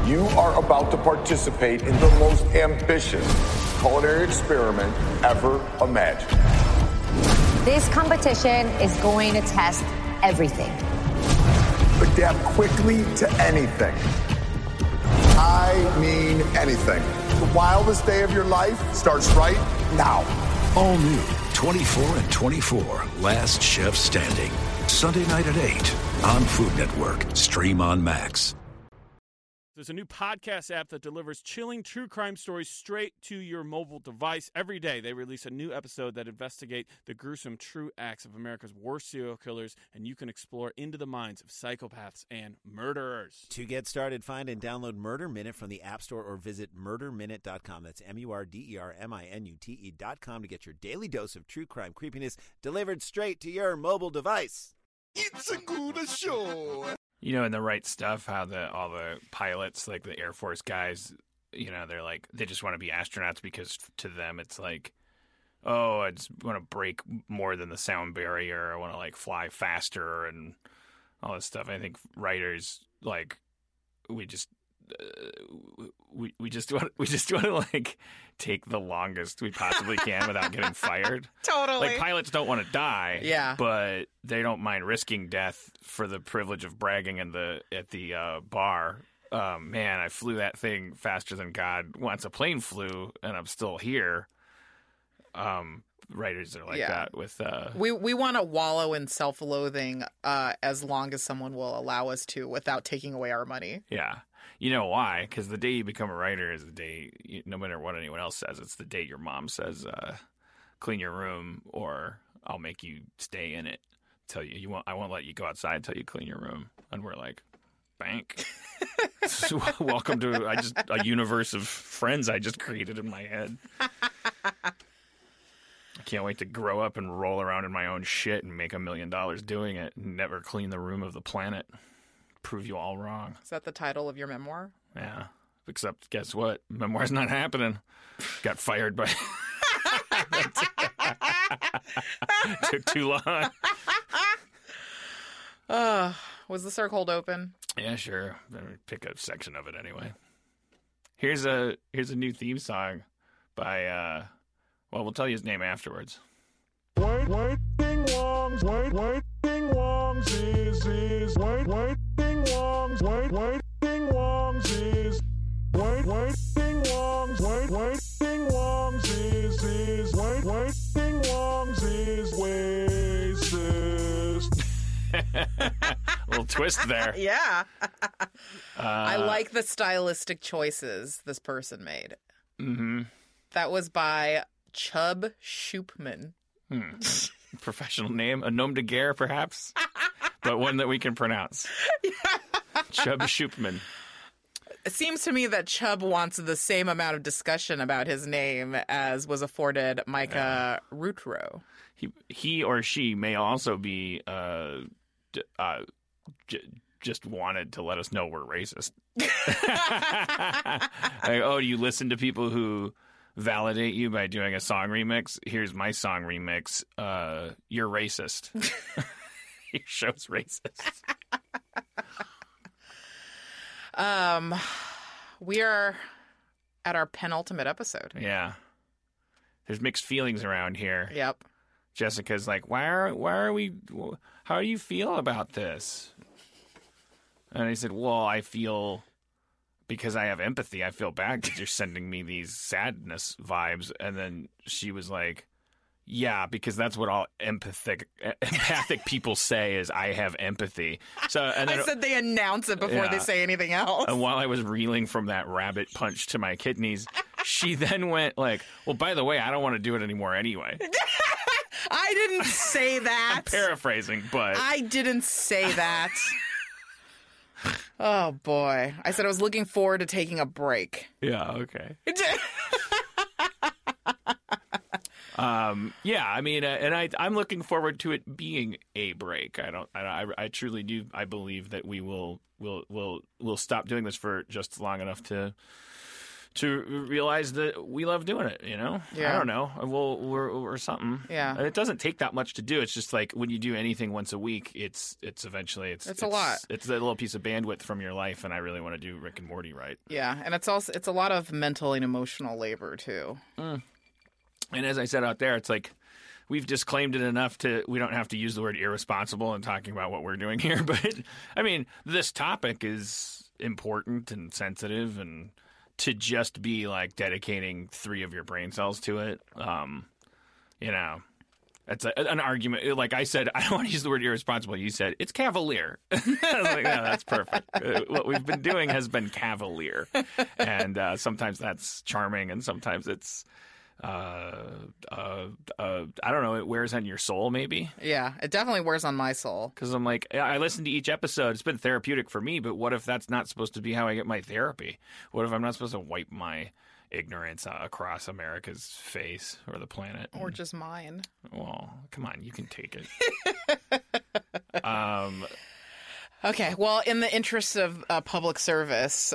You are about to participate in the most ambitious culinary experiment ever imagined. This competition is going to test everything. Adapt quickly to anything. I mean anything. The wildest day of your life starts right now. All new 24 and 24, Last Chef Standing. Sunday night at 8 on Food Network. Stream on Max. There's a new podcast app that delivers chilling true crime stories straight to your mobile device. Every day, they release a new episode that investigate the gruesome true acts of America's worst serial killers, and you can explore into the minds of psychopaths and murderers. To get started, find and download Murder Minute from the App Store or visit murderminute.com. That's MurderMinute.com to get your daily dose of true crime creepiness delivered straight to your mobile device. It's a good show. You know, in The Right Stuff, how all the pilots, like the Air Force guys, you know, they're like, they just want to be astronauts because to them it's like, oh, I just want to break more than the sound barrier. I want to like fly faster and all this stuff. I think writers, like, we just want to like take the longest we possibly can without getting fired. Totally. Like pilots don't want to die. Yeah. But they don't mind risking death for the privilege of bragging at the bar. Man, I flew that thing faster than God wants a plane flew, and I'm still here. Writers are like that with we want to wallow in self-loathing as long as someone will allow us to without taking away our money. Yeah. You know why? Because the day you become a writer is the day, no matter what anyone else says, it's the day your mom says, clean your room or I'll make you stay in it. I won't let you go outside until you clean your room. And we're like, bank. So, welcome to a universe of friends I just created in my head. I can't wait to grow up and roll around in my own shit and make $1 million doing it and never clean the room of the planet. Prove you all wrong. Is that the title of your memoir? Yeah. Except, guess what? Memoir's not happening. Got fired by... Took too long. Was the circle open? Yeah, sure. Pick a section of it anyway. Here's a new theme song by... well, we'll tell you his name afterwards. White ding wongs, white ding wongs is white ding wongs, white ding wongs is white ding wongs, white ding wongs is white ding wongs is racist. A little twist there. Yeah. I like the stylistic choices this person made. Mm-hmm. That was by Chub Shoopman. Professional name, a nom de guerre, perhaps, but one that we can pronounce. Chub Shoopman. It seems to me that Chubb wants the same amount of discussion about his name as was afforded Micah Rutro. He or she may also be just wanted to let us know we're racist. Like, oh, do you listen to people who validate you by doing a song remix? Here's my song remix. You're racist. Your show's racist. We are at our penultimate episode. Yeah. There's mixed feelings around here. Yep. Jessica's like, why are we, how do you feel about this? And I said, well, I feel, because I have empathy, I feel bad because you're sending me these sadness vibes. And then she was like, yeah, because that's what all empathic people say is I have empathy. So and then, I said they announce it before they say anything else. And while I was reeling from that rabbit punch to my kidneys, she then went like, well, by the way, I don't want to do it anymore anyway. I didn't say that. I'm paraphrasing, but I didn't say that. Oh, boy. I said I was looking forward to taking a break. Yeah, okay. Yeah, I mean, and I'm looking forward to it being a break. I truly do. I believe that we'll stop doing this for just long enough to to realize that we love doing it, you know? Yeah. I don't know. We're something. Yeah. And it doesn't take that much to do. It's just like when you do anything once a week, it's eventually it's a lot. It's a little piece of bandwidth from your life, and I really want to do Rick and Morty right. Yeah, and it's a lot of mental and emotional labor too. And as I said out there, it's like we've disclaimed it enough we don't have to use the word irresponsible in talking about what we're doing here. But I mean, this topic is important and sensitive, and to just be like dedicating 3 of your brain cells to it, you know, it's an argument. Like I said, I don't want to use the word irresponsible. You said it's cavalier. I was like, yeah, that's perfect. What we've been doing has been cavalier, and sometimes that's charming, and sometimes it's I don't know, it wears on your soul maybe. Yeah, it definitely wears on my soul. Because I'm like, I listen to each episode. It's been therapeutic for me, but what if that's not supposed to be how I get my therapy? What if I'm not supposed to wipe my ignorance across America's face or the planet? Or just mine. Well, come on, you can take it. Okay, well, in the interest of public service,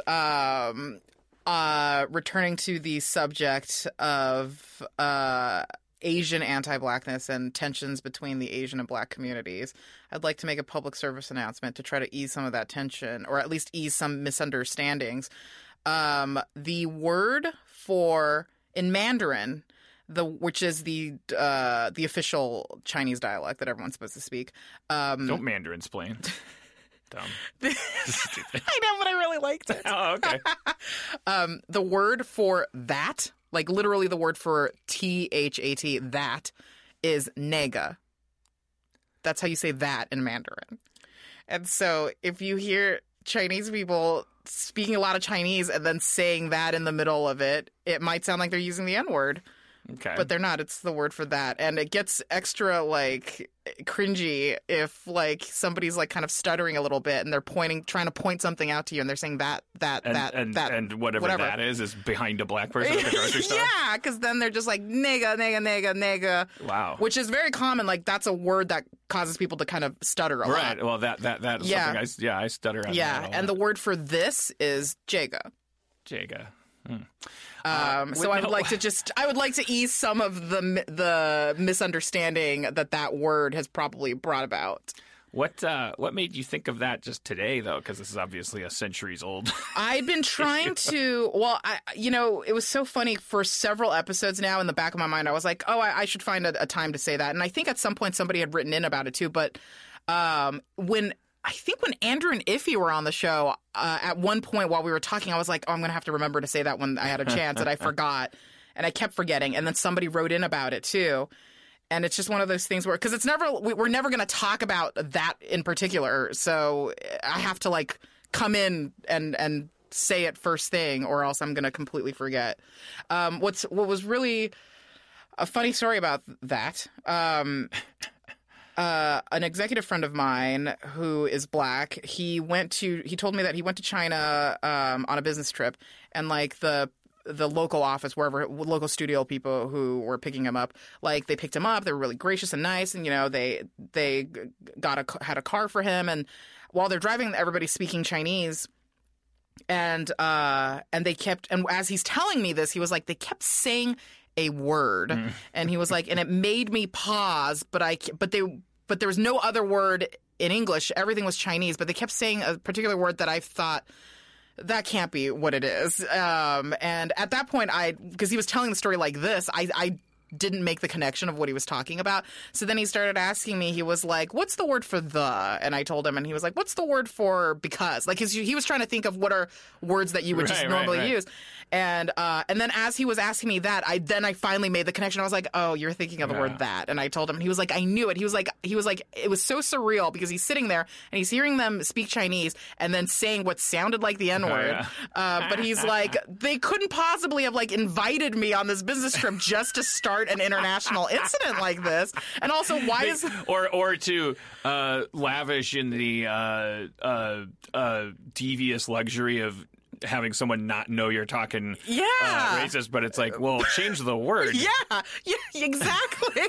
returning to the subject of Asian anti-blackness and tensions between the Asian and black communities, I'd like to make a public service announcement to try to ease some of that tension, or at least ease some misunderstandings. The word for, in Mandarin, which is the official Chinese dialect that everyone's supposed to speak. Don't Mandarin-splain. Dumb. I know, but I really liked it. Oh, okay. The word for that, like literally the word for THAT, that, is nega. That's how you say that in Mandarin. And so if you hear Chinese people speaking a lot of Chinese and then saying that in the middle of it, it might sound like they're using the N-word. Okay. But they're not. It's the word for that. And it gets extra, like, cringy if, like, somebody's, like, kind of stuttering a little bit and they're trying to point something out to you and they're saying that, and whatever that is behind a black person at the grocery store? Yeah, because then they're just like, nega. Wow. Which is very common. Like, that's a word that causes people to kind of stutter a lot. Right. Well, that is something I stutter at. Yeah, and the word for this is Jaga. Jaga. So I would like to ease some of the misunderstanding that word has probably brought about. What made you think of that just today, though? Because this is obviously a centuries old. I've been trying to. Well, it was so funny for several episodes now. In the back of my mind, I was like, oh, I should find a time to say that. And I think at some point somebody had written in about it too. But when Andrew and Iffy were on the show, at one point while we were talking, I was like, oh, I'm going to have to remember to say that when I had a chance, and I forgot. And I kept forgetting. And then somebody wrote in about it, too. And it's just one of those things where, because we're never going to talk about that in particular. So I have to, like, come in and say it first thing, or else I'm going to completely forget. What was really a funny story about that, an executive friend of mine who is black, he told me that he went to China on a business trip, and like the local office, local studio people who were picking him up, like they picked him up, they were really gracious and nice, and they had a car for him, and while they're driving, everybody's speaking Chinese. And they kept, and as he's telling me this, he was like, they kept saying a word, and he was like, and it made me pause, but there was no other word in English. Everything was Chinese, but they kept saying a particular word that I thought, that can't be what it is. And at that point, because he was telling the story like this, I didn't make the connection of what he was talking about. So then he started asking me, he was like, what's the word for the? And I told him, and he was like, what's the word for because? Like, he was trying to think of what are words that you would just normally use. And then as he was asking me that, I finally made the connection. I was like, oh, you're thinking of the word that. And I told him, and he was like, I knew it. He was like, it was so surreal because he's sitting there and he's hearing them speak Chinese and then saying what sounded like the N-word. But he's like, they couldn't possibly have like invited me on this business trip just to start an international incident like this. And also, why is or to lavish in the devious luxury of having someone not know you're talking racist, but it's like, well, change the word. Yeah, exactly.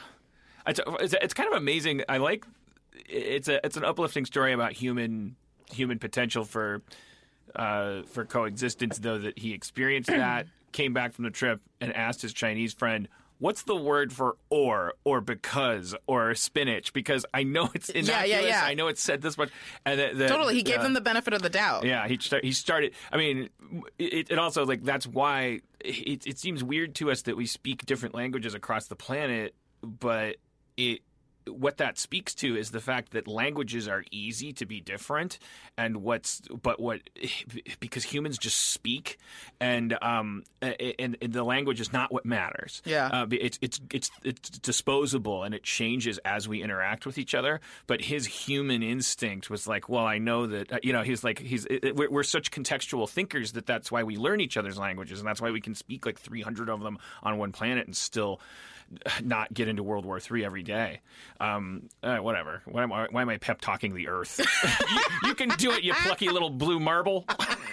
It's kind of amazing. I like it's an uplifting story about human human potential for coexistence, though, that he experienced that, came back from the trip, and asked his Chinese friend, what's the word for or because or spinach? Because I know it's innocuous. Yeah. I know it's said this much. And Totally. He gave them the benefit of the doubt. Yeah, he started. I mean, it also, like, that's why it seems weird to us that we speak different languages across the planet, but what that speaks to is the fact that languages are easy to be different, because humans just speak, and the language is not what matters. Yeah, it's disposable, and it changes as we interact with each other. But his human instinct was like, well, I know that we're such contextual thinkers that's why we learn each other's languages, and that's why we can speak like 300 of them on one planet and still not get into World War III every day. Whatever. Why am I pep talking the Earth? you can do it, you plucky little blue marble.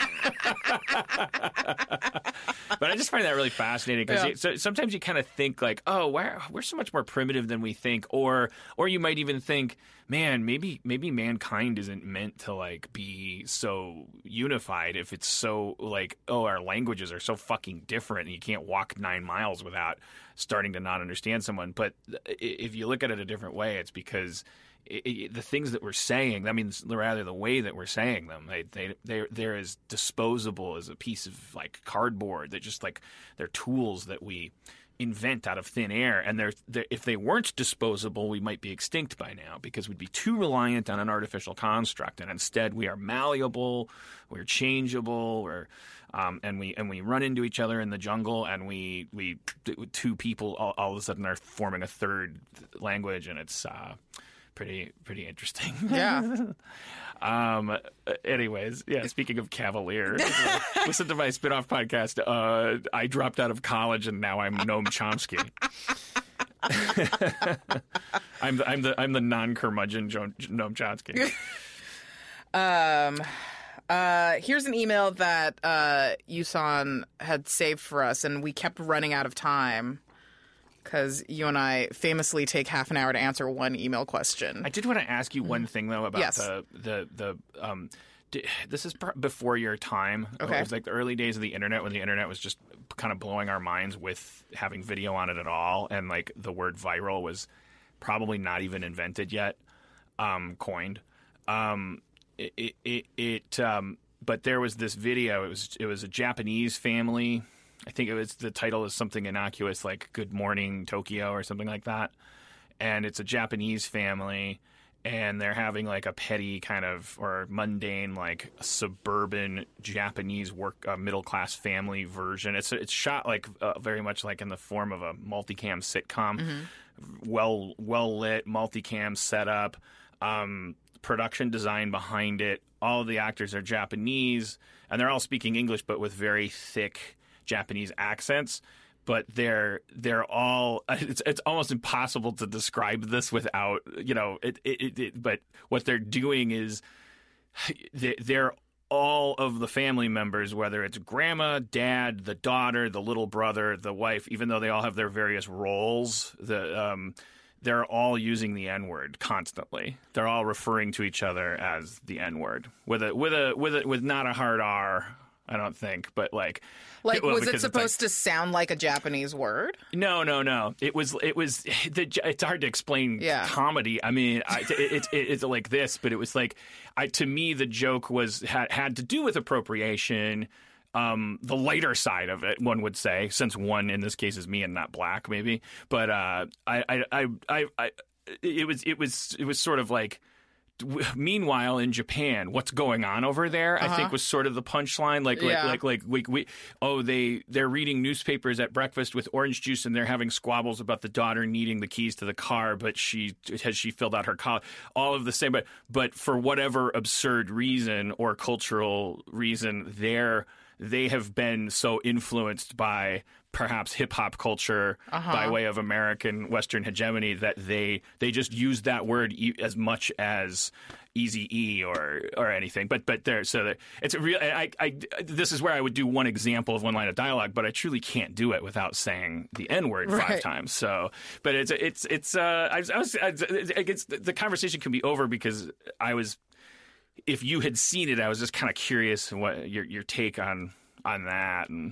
But I just find that really fascinating because sometimes you kind of think like, oh, we're so much more primitive than we think, or you might even think, man, maybe mankind isn't meant to like be so unified if it's so like, oh, our languages are so fucking different and you can't walk 9 miles without starting to not understand someone. But if you look at it a different way, it's because the things that we're saying, I mean, rather the way that we're saying them, they're as disposable as a piece of like cardboard. They're just like they're tools that we invent out of thin air, and if they weren't disposable, we might be extinct by now because we'd be too reliant on an artificial construct. And instead, we are malleable, we're changeable, and we run into each other in the jungle, and we two people all of a sudden are forming a third language, and it's pretty interesting. Yeah. Anyways, yeah, speaking of Cavalier, listen to my spin-off podcast, I dropped out of college and now I'm Noam Chomsky. I'm the non-curmudgeon Noam Chomsky. Here's an email that Yusan had saved for us, and we kept running out of time because you and I famously take half an hour to answer one email question. I did want to ask you one thing though about Yes. this is before your time. Okay. It was like the early days of the internet when the internet was just kind of blowing our minds with having video on it at all, and like the word viral was probably not even invented yet, coined. But there was this video. It was a Japanese family. I think the title is something innocuous like Good Morning Tokyo or something like that. And it's a Japanese family, and they're having like a petty kind of or mundane like suburban Japanese middle class family version. It's shot like very much like in the form of a multicam sitcom, well lit multicam setup, production design behind it. All of the actors are Japanese, and they're all speaking English, but with very thick Japanese accents. But they're all it's almost impossible to describe this without but what they're doing is they're all of the family members, whether it's grandma, dad, the daughter, the little brother, the wife, even though they all have their various roles, they're all using the N-word constantly. They're all referring to each other as the N-word with not a hard R, I don't think, but like was it supposed to sound like a Japanese word? No. It was. It's hard to explain comedy. I mean, it's like this, but it was like, to me, the joke had to do with appropriation. The lighter side of it, one would say, since one in this case is me and not black, maybe. But it was sort of like. Meanwhile, in Japan, what's going on over there? I think was sort of the punchline. They're reading newspapers at breakfast with orange juice, and they're having squabbles about the daughter needing the keys to the car, but she filled out her college. All of the same, but for whatever absurd reason or cultural reason, they have been so influenced by perhaps hip-hop culture by way of American Western hegemony that they just use that word as much as Eazy-E or anything. But it's a real. This is where I would do one example of one line of dialogue, but I truly can't do it without saying the N-word 5 times. So, but the conversation can be over because I was. if you had seen it, I was just kind of curious what your take on that, and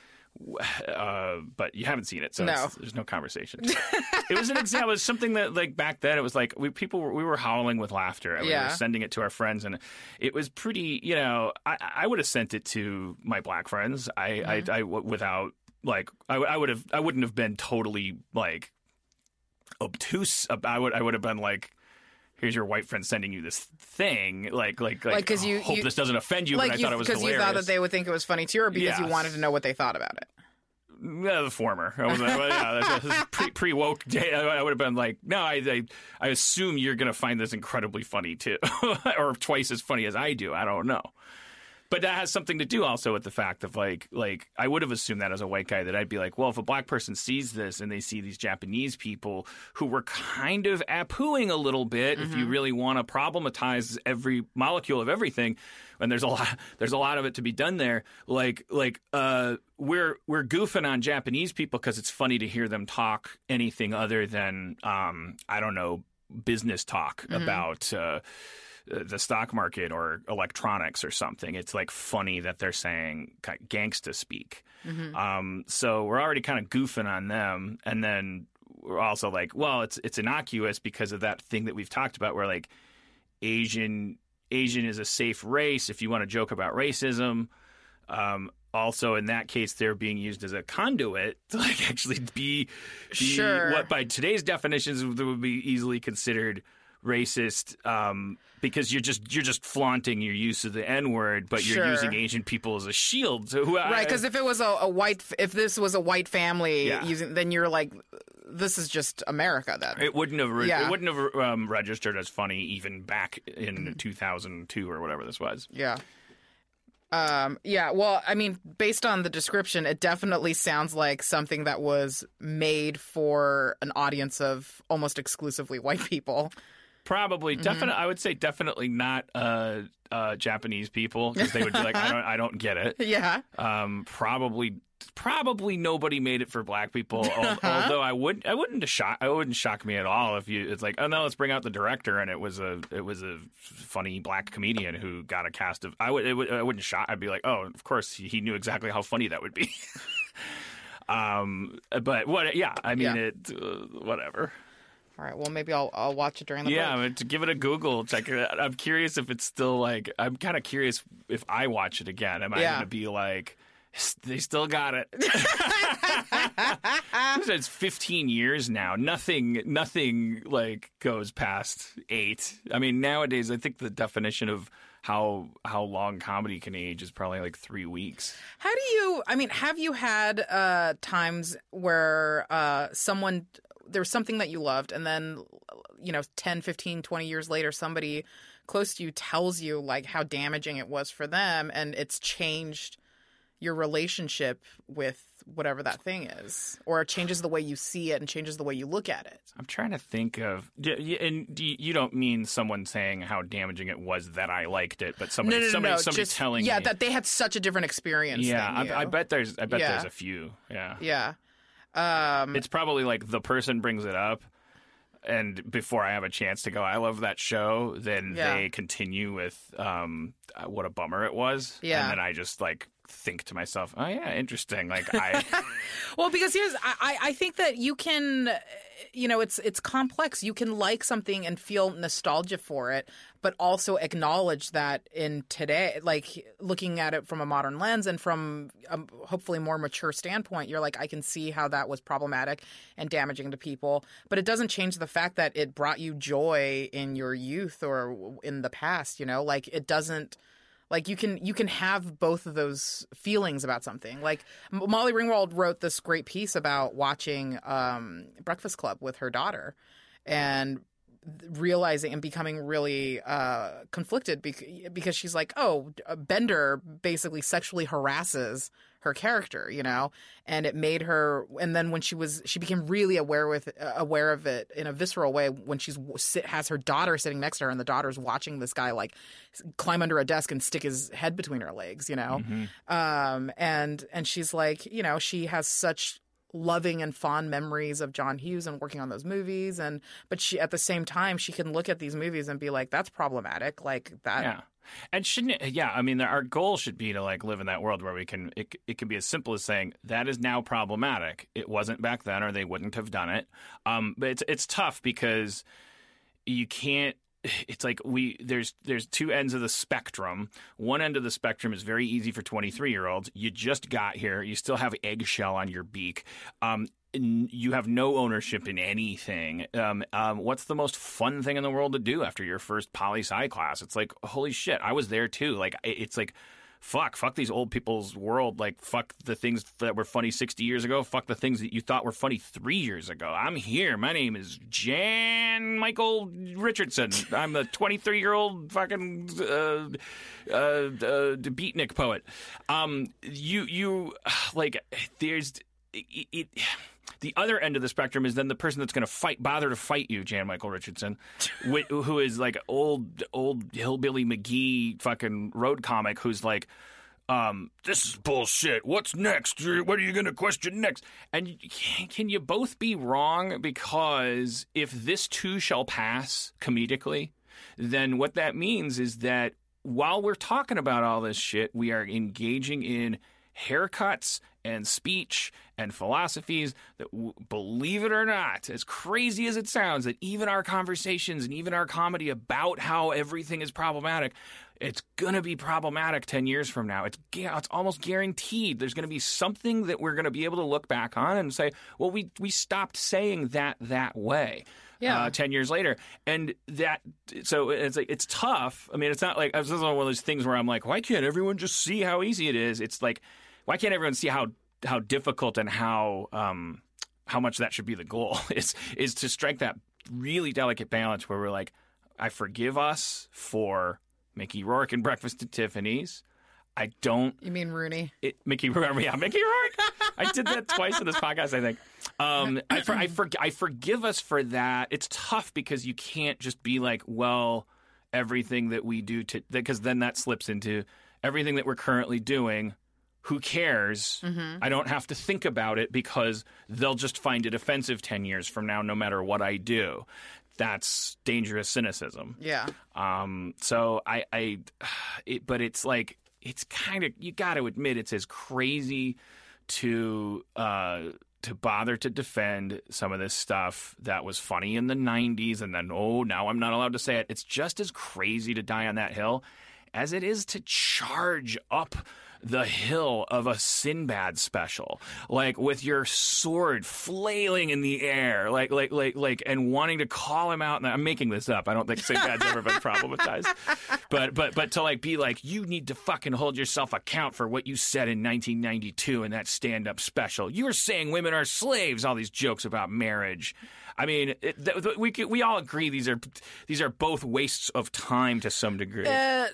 but you haven't seen it, so No. there's no conversation. It was an example. It was something that, like, back then, it was like we were howling with laughter. We were sending it to our friends, and it was pretty. You know, I would have sent it to my black friends. I without like I wouldn't have been totally like obtuse. I would have been like, here's your white friend sending you this thing, like because you hope this doesn't offend you, like but I thought it was because hilarious. you thought that they would think it was funny too, or because you Yes. wanted to know what they thought about it. Yeah, the former. I was like, well, yeah, this is pre-woke day. I would have been like, no, I assume you're going to find this incredibly funny too, or twice as funny as I do. I don't know. But that has something to do also with the fact of like I would have assumed that as a white guy, that I'd be like, well, if a black person sees this and they see these Japanese people who were kind of pooing a little bit, if you really want to problematize every molecule of everything, and there's a lot of it to be done there. Like we're goofing on Japanese people because it's funny to hear them talk anything other than I don't know, business talk about the stock market or electronics or something. It's like funny that they're saying gangsta speak. So we're already kind of goofing on them, and then we're also like, well, it's innocuous because of that thing that we've talked about, where like Asian is a safe race if you want to joke about racism. Also, in that case, they're being used as a conduit to like actually be what by today's definitions would be easily considered racist, because you're just flaunting your use of the N-word, but you're using Asian people as a shield. So Right, because if it was if this was a white family using, then you're like, this is just America. Then it wouldn't have registered as funny even back in 2002 or whatever this was. Yeah. Well, I mean, based on the description, it definitely sounds like something that was made for an audience of almost exclusively white people. Probably, definitely. I would say definitely not Japanese people, because they would be like, I don't get it. Yeah. Probably nobody made it for black people. Although I wouldn't shock me at all if it's like, oh no, let's bring out the director, and it was a funny black comedian who got a cast of. I wouldn't shock. I'd be like, oh, of course he knew exactly how funny that would be. But what? Yeah, I mean it. Whatever. All right. Well, maybe I'll watch it during the break. I mean, to give it a Google check. I'm curious if it's still like. I'm kind of curious if I watch it again. Am I going to be like, they still got it? It's 15 years now. Nothing like goes past 8. I mean, nowadays, I think the definition of how long comedy can age is probably like 3 weeks. Have you had times where there was something that you loved, and then, 10, 15, 20 years later, somebody close to you tells you like how damaging it was for them, and it's changed your relationship with whatever that thing is, or it changes the way you see it and changes the way you look at it? I'm trying to think of, and you don't mean someone saying how damaging it was that I liked it, but somebody telling me. Yeah, that they had such a different experience. Yeah, than you. I bet there's a few. Yeah. Yeah. It's probably like the person brings it up, and before I have a chance to go, I love that show, then they continue with what a bummer it was. Yeah. And then I just like think to myself, oh yeah, interesting. Like well, because I think that you can, it's complex. You can like something and feel nostalgia for it, but also acknowledge that in today, like looking at it from a modern lens and from a hopefully more mature standpoint, you're like, I can see how that was problematic and damaging to people, but it doesn't change the fact that it brought you joy in your youth or in the past, like it doesn't. Like you can have both of those feelings about something. Like Molly Ringwald wrote this great piece about watching Breakfast Club with her daughter, and realizing and becoming really conflicted because she's like, oh, Bender basically sexually harasses her character, and it made her. And then when she became really aware of it in a visceral way when has her daughter sitting next to her, and the daughter's watching this guy like climb under a desk and stick his head between her legs, and she's like, she has such loving and fond memories of John Hughes and working on those movies, but she at the same time she can look at these movies and be like, that's problematic, like that. Yeah. And shouldn't it, yeah, I mean, our goal should be to like live in that world where it can be as simple as saying that is now problematic. It wasn't back then, or they wouldn't have done it. But it's tough because you can't. It's like there's two ends of the spectrum. One end of the spectrum is very easy for 23-year-olds. You just got here. You still have eggshell on your beak. You have no ownership in anything. What's the most fun thing in the world to do after your first poli-sci class? It's like, holy shit, I was there too. Like, it's like, fuck these old people's world. Like, fuck the things that were funny 60 years ago. Fuck the things that you thought were funny 3 years ago. I'm here. My name is Jan Michael Richardson. I'm a 23-year-old fucking beatnik poet. You like, there's it. The other end of the spectrum is then the person that's going to bother to fight you, Jan Michael Richardson, who is like old hillbilly McGee fucking road comic who's like, this is bullshit. What's next? What are you going to question next? And can you both be wrong? Because if this too shall pass comedically, then what that means is that while we're talking about all this shit, we are engaging in haircuts and speech and philosophies that, believe it or not, as crazy as it sounds, that even our conversations and even our comedy about how everything is problematic, it's going to be problematic 10 years from now. It's almost guaranteed. There's going to be something that we're going to be able to look back on and say, well, we stopped saying that way. Yeah. 10 years later. And so it's like, it's tough. I mean, it's not like, this is one of those things where I'm like, why can't everyone just see how easy it is? It's like, why can't everyone see how difficult and how much that should be the goal is to strike that really delicate balance where we're like, I forgive us for Mickey Rourke and Breakfast at Tiffany's. I don't. You mean Rooney? Mickey Rourke. I did that twice in this podcast, I think. I forgive us for that. It's tough because you can't just be like, well, everything that we do because then that slips into everything that we're currently doing. Who cares? Mm-hmm. I don't have to think about it because they'll just find it offensive 10 years from now, no matter what I do. That's dangerous cynicism. Yeah. So but it's like, it's kind of, you got to admit, it's as crazy to bother to defend some of this stuff that was funny in the 90s and then, now I'm not allowed to say it. It's just as crazy to die on that hill as it is to charge up the hill of a Sinbad special, like with your sword flailing in the air, like, and wanting to call him out. And I'm making this up. I don't think Sinbad's ever been problematized, but to like be like, you need to fucking hold yourself account for what you said in 1992 in that stand-up special. You were saying women are slaves. All these jokes about marriage. I mean, we all agree these are both wastes of time to some degree.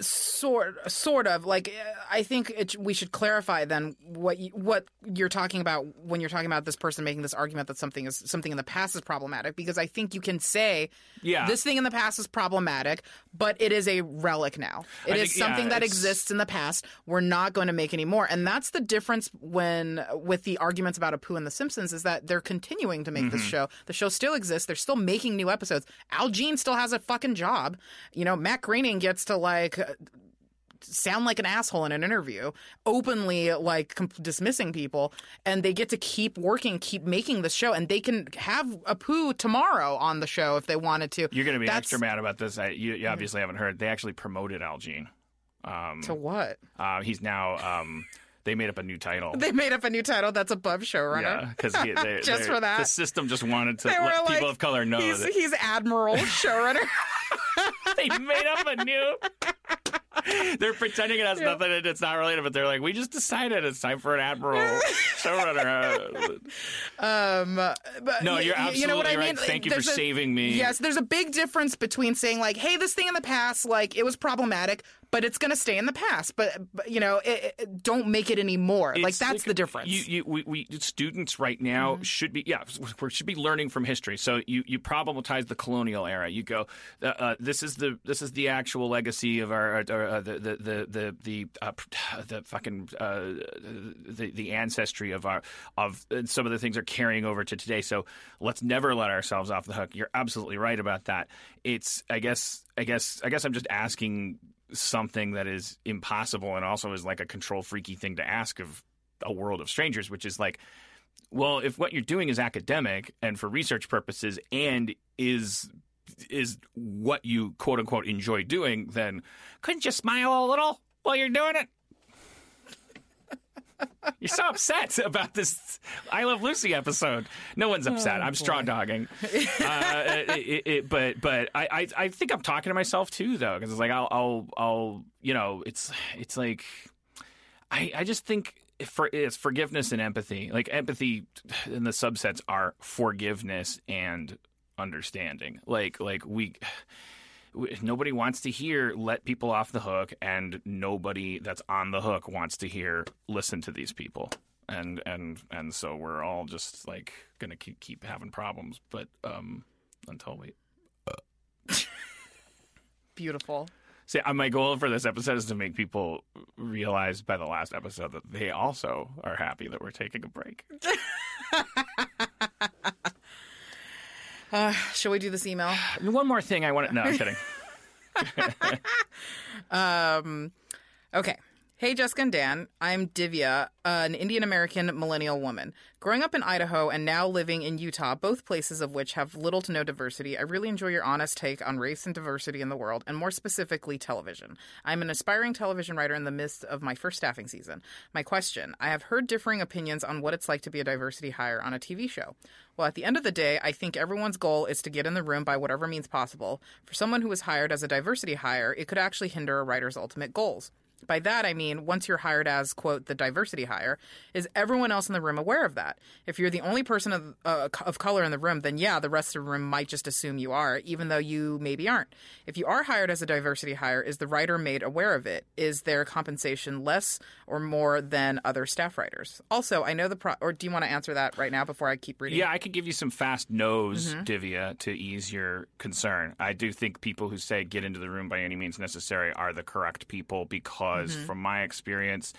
Sort of. Like, I think we should clarify then what you're talking about when you're talking about this person making this argument that something in the past is problematic. Because I think you can say, this thing in the past is problematic, but it is a relic now. It is something that exists in the past. We're not going to make any more. And that's the difference with the arguments about Apu and The Simpsons is that they're continuing to make this show. The show still exists. They're still making new episodes. Al Jean still has a fucking job. You know, Matt Groening gets to like sound like an asshole in an interview, openly like dismissing people, and they get to keep working, keep making this show, and they can have Apu tomorrow on the show if they wanted to. You're going to be extra mad about this. You obviously haven't heard. They actually promoted Al Jean. To what? He's now. They made up a new title. They made up a new title that's above showrunner. Yeah, because just for that, the system just wanted to let people of color know that he's Admiral showrunner. They made up a new. They're pretending it has nothing. It's not related, but they're like, we just decided it's time for an Admiral showrunner. But no, you're absolutely you know what I right. mean? Thank you for saving me. Yes, there's a big difference between saying like, hey, this thing in the past, like it was problematic, but it's going to stay in the past. But you know, don't make it anymore. Like that's the difference. We students right now should be learning from history. So you problematize the colonial era. You go, this is the actual legacy of our the ancestry of and some of the things are carrying over to today. So let's never let ourselves off the hook. You're absolutely right about that. I guess I'm just asking something that is impossible and also is like a control freaky thing to ask of a world of strangers, which is like, well, if what you're doing is academic and for research purposes and is what you quote unquote enjoy doing, then couldn't you smile a little while you're doing it? You're so upset about this I Love Lucy episode. No one's upset. I'm straw dogging. But I think I'm talking to myself too, though, because it's like I'll it's like I just think it's forgiveness and empathy. Like empathy in the subsets are forgiveness and understanding. Like nobody wants to hear let people off the hook, and nobody that's on the hook wants to hear listen to these people, and so we're all just like gonna keep having problems, but until we Beautiful. See, my goal for this episode is to make people realize by the last episode that they also are happy that we're taking a break. Shall we do this email? One more thing I want to... No, I'm kidding. Okay. Hey, Jessica and Dan. I'm Divya, an Indian-American millennial woman. Growing up in Idaho and now living in Utah, both places of which have little to no diversity, I really enjoy your honest take on race and diversity in the world, and more specifically, television. I'm an aspiring television writer in the midst of my first staffing season. My question, I have heard differing opinions on what it's like to be a diversity hire on a TV show. Well, at the end of the day, I think everyone's goal is to get in the room by whatever means possible. For someone who is hired as a diversity hire, it could actually hinder a writer's ultimate goals. By that, I mean, once you're hired as, quote, the diversity hire, is everyone else in the room aware of that? If you're the only person of color in the room, then yeah, the rest of the room might just assume you are, even though you maybe aren't. If you are hired as a diversity hire, is the writer made aware of it? Is their compensation less or more than other staff writers? Also, I know or do you want to answer that right now before I keep reading? Yeah, I could give you some fast no's, Divya, to ease your concern. I do think people who say get into the room by any means necessary are the correct people, because from my experience,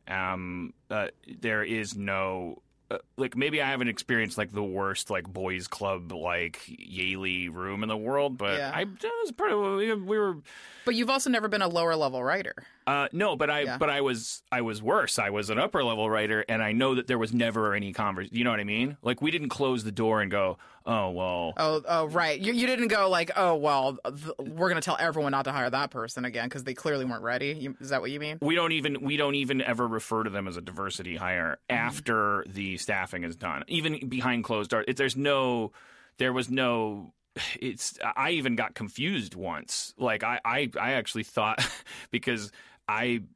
there is no like, maybe I haven't experienced like the worst like boys club like Yaley room in the world, but Yeah. I was we were. But you've also never been a lower level writer. No, but I was worse. I was an upper level writer, and I know that there was never any conversation. You know what I mean? Like, we didn't close the door and go, oh well. Oh, right. You didn't go like, oh well, we're going to tell everyone not to hire that person again because they clearly weren't ready. Is that what you mean? We don't even ever refer to them as a diversity hire after the staffing is done. Even behind closed doors, there was no. I even got confused once. Like I actually thought because I've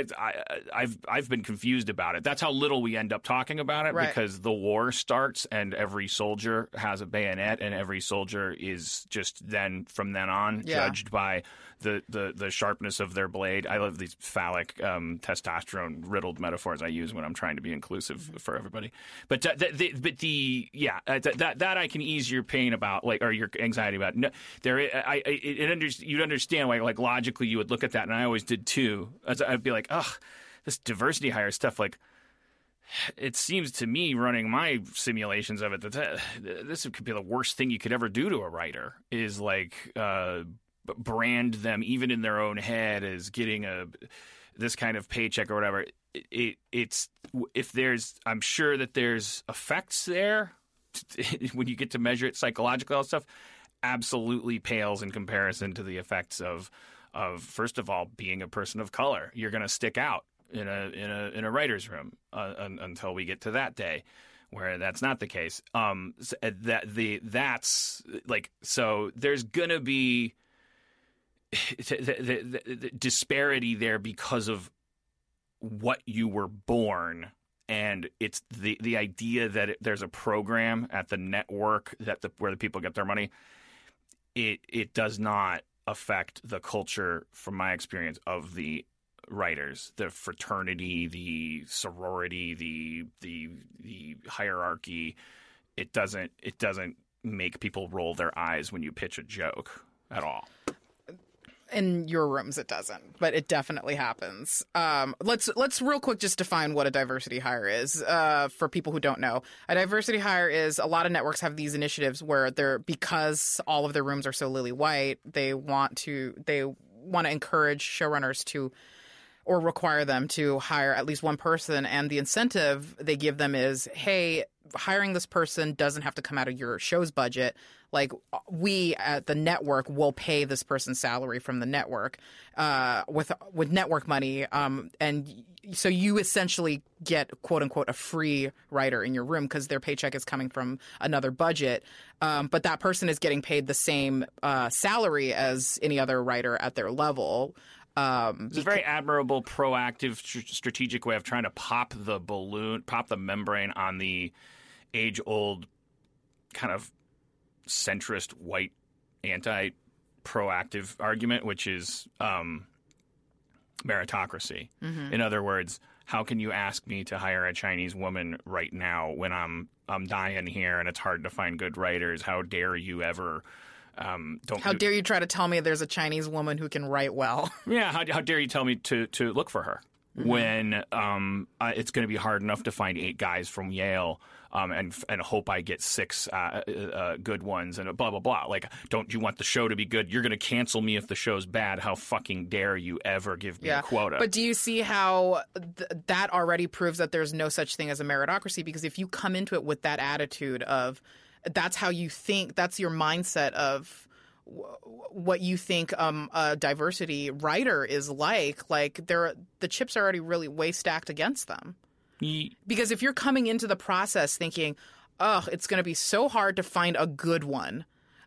been confused about it. That's how little we end up talking about it, right. Because the war starts and every soldier has a bayonet, and every soldier is just from then on judged by the sharpness of their blade. I love these phallic testosterone riddled metaphors I use when I'm trying to be inclusive for everybody. But that I can ease your pain about, like, or your anxiety about. No, you'd understand why, like, logically you would look at that, and I always did too. I'd be like, ugh, this diversity hire stuff, like, it seems to me, running my simulations of it, that this could be the worst thing you could ever do to a writer, is like brand them, even in their own head, as getting this kind of paycheck or whatever. I'm sure that there's effects there when you get to measure it psychologically, all that stuff absolutely pales in comparison to the effects of first of all, being a person of color. You're going to stick out in a writer's room until we get to that day where that's not the case. That's like, so there's going to be the disparity there because of what you were born. And it's the idea that there's a program at the network where the people get their money. It does not affect the culture, from my experience, of the writers, the fraternity, the sorority, the hierarchy. It doesn't make people roll their eyes when you pitch a joke at all. In your rooms, it doesn't, but it definitely happens. Let's real quick just define what a diversity hire is for people who don't know. A diversity hire is, a lot of networks have these initiatives where because all of their rooms are so lily white, they want to encourage showrunners to, or require them to hire at least one person. And the incentive they give them is, hey, hiring this person doesn't have to come out of your show's budget. Like, we at the network will pay this person's salary from the network with network money. And so you essentially get, quote unquote, a free writer in your room because their paycheck is coming from another budget. But that person is getting paid the same salary as any other writer at their level. It's a very admirable, proactive, strategic way of trying to pop the balloon, pop the membrane on the age-old kind of centrist, white, anti-proactive argument, which is meritocracy. Mm-hmm. In other words, how can you ask me to hire a Chinese woman right now when I'm dying here and it's hard to find good writers? How dare you ever... How dare you try to tell me there's a Chinese woman who can write well? Yeah, how dare you tell me to look for her when it's going to be hard enough to find 8 guys from Yale and hope I get 6 good ones and blah, blah, blah. Like, don't you want the show to be good? You're going to cancel me if the show's bad. How fucking dare you ever give me a quota? But do you see how that already proves that there's no such thing as a meritocracy? Because if you come into it with that attitude of that's how you think, that's your mindset of what you think a diversity writer is like the chips are already really way stacked against them. Because if you're coming into the process thinking, oh, it's going to be so hard to find a good one.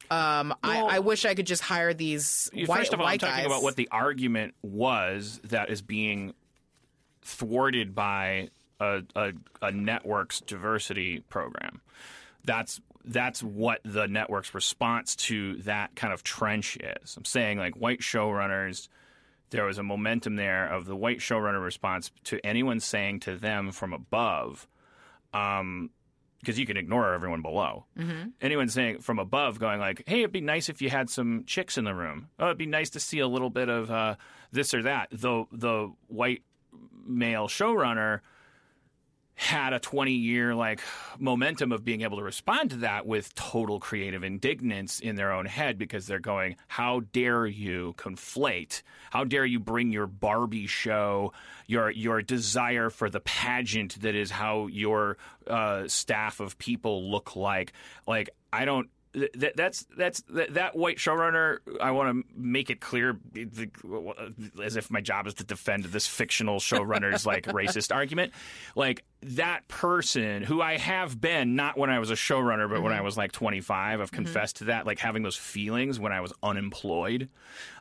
I wish I could just hire these white guys. First of all, I'm talking about what the argument was that is being thwarted by a network's diversity program. That's what the network's response to that kind of trench is. I'm saying, like, white showrunners, there was a momentum there of the white showrunner response to anyone saying to them from above, because you can ignore everyone below. Mm-hmm. Anyone saying from above going like, hey, it'd be nice if you had some chicks in the room. Oh, it'd be nice to see a little bit of this or that. The white male showrunner had a 20-year momentum of being able to respond to that with total creative indignance in their own head, because they're going, how dare you conflate? How dare you bring your Barbie show, your desire for the pageant that is how your staff of people look like? Like, I don't. That white showrunner, I want to make it clear, as if my job is to defend this fictional showrunner's racist argument. Like, that person who I have been, not when I was a showrunner, but when I was 25, I've confessed to that, having those feelings when I was unemployed.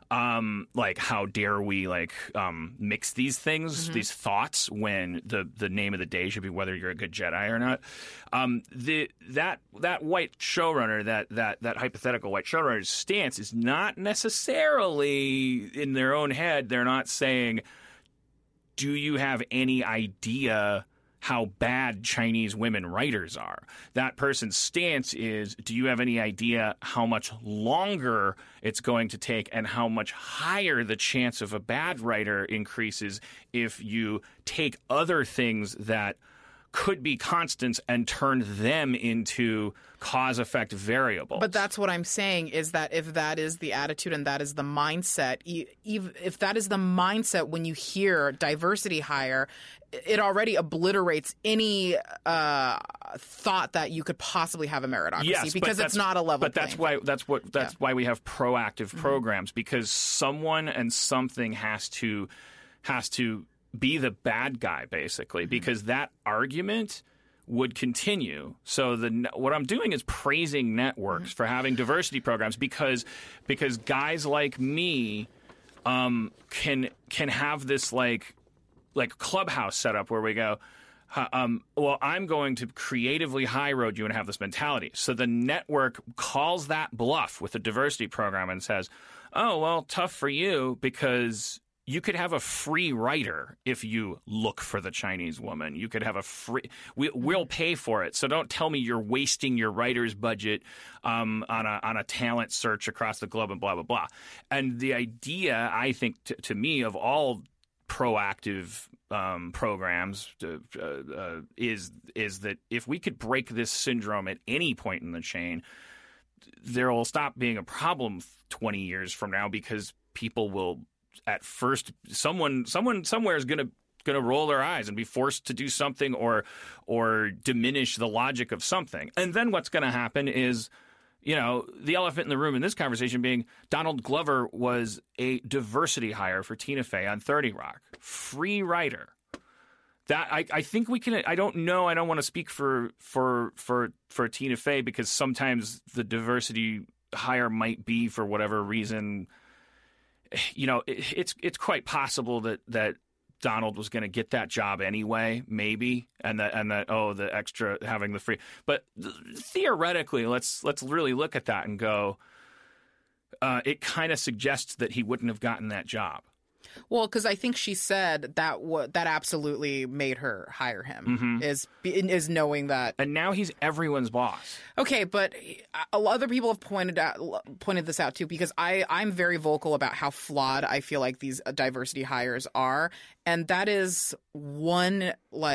How dare we mix these things, these thoughts, when the name of the day should be whether you're a good Jedi or not. That white showrunner, that hypothetical white showrunner's stance is not necessarily in their own head. They're not saying, do you have any idea how bad Chinese women writers are? That person's stance is, do you have any idea how much longer it's going to take and how much higher the chance of a bad writer increases if you take other things that could be constants and turn them into cause-effect variables? But that's what I'm saying, is that if that is the attitude and that is the mindset, if that is the mindset when you hear diversity hire, it already obliterates any thought that you could possibly have a meritocracy, because it's not a level. But that's why we have proactive programs, because someone and something has to be the bad guy, basically, because that argument would continue. So what I'm doing is praising networks for having diversity programs, because guys like me can have this clubhouse setup where we go, well, I'm going to creatively high road you and have this mentality. So the network calls that bluff with a diversity program and says, oh, well, tough for you, because you could have a free writer if you look for the Chinese woman. You could have a free. We'll pay for it. So don't tell me you're wasting your writer's budget on a talent search across the globe and blah blah blah. And the idea, I think, to me, of all proactive programs is that if we could break this syndrome at any point in the chain, there will stop being a problem 20 years from now, because people will at first someone somewhere is going to roll their eyes and be forced to do something or diminish the logic of something. And then what's going to happen is, the elephant in the room in this conversation being Donald Glover was a diversity hire for Tina Fey on 30 Rock. Free writer. That I think we can. I don't know. I don't want to speak for Tina Fey because sometimes the diversity hire might be for whatever reason. It's quite possible that Donald was going to get that job anyway, maybe, and that the extra having the free. But theoretically, let's really look at that and go. It kind of suggests that he wouldn't have gotten that job. Well, because I think she said that absolutely made her hire him is knowing that. And now he's everyone's boss. Okay, but other people have pointed this out too, because I'm very vocal about how flawed I feel like these diversity hires are, and that is one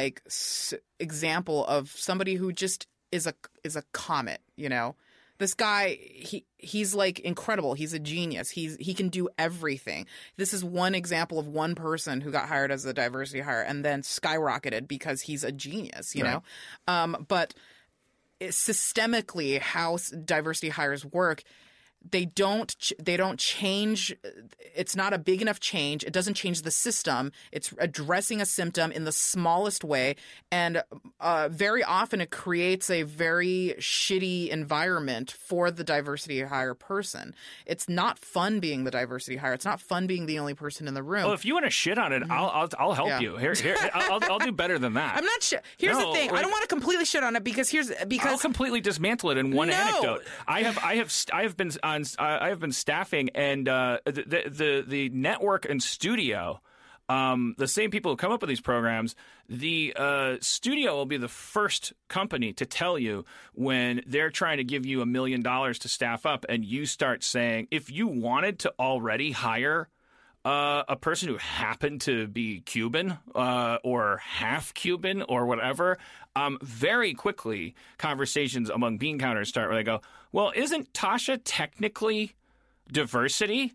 example of somebody who just is a comet, This guy, he's like incredible. He's a genius. He can do everything. This is one example of one person who got hired as a diversity hire and then skyrocketed because he's a genius, you know? But systemically, how diversity hires work, they don't change. It's not a big enough change. It doesn't change the system. It's addressing a symptom in the smallest way. And very often it creates a very shitty environment for the diversity hire person. It's not fun being the diversity hire. It's not fun being the only person in the room. Well, if you want to shit on it, I'll help you. Here, I'll do better than that. I'm not Here's the thing. I don't want to completely shit on it because I'll completely dismantle it in one anecdote. I have been staffing and the network and studio. The same people who come up with these programs, the studio will be the first company to tell you when they're trying to give you $1 million to staff up, and you start saying, if you wanted to already hire a person who happened to be Cuban or half Cuban or whatever, very quickly conversations among bean counters start where they go, well, isn't Tasha technically diversity?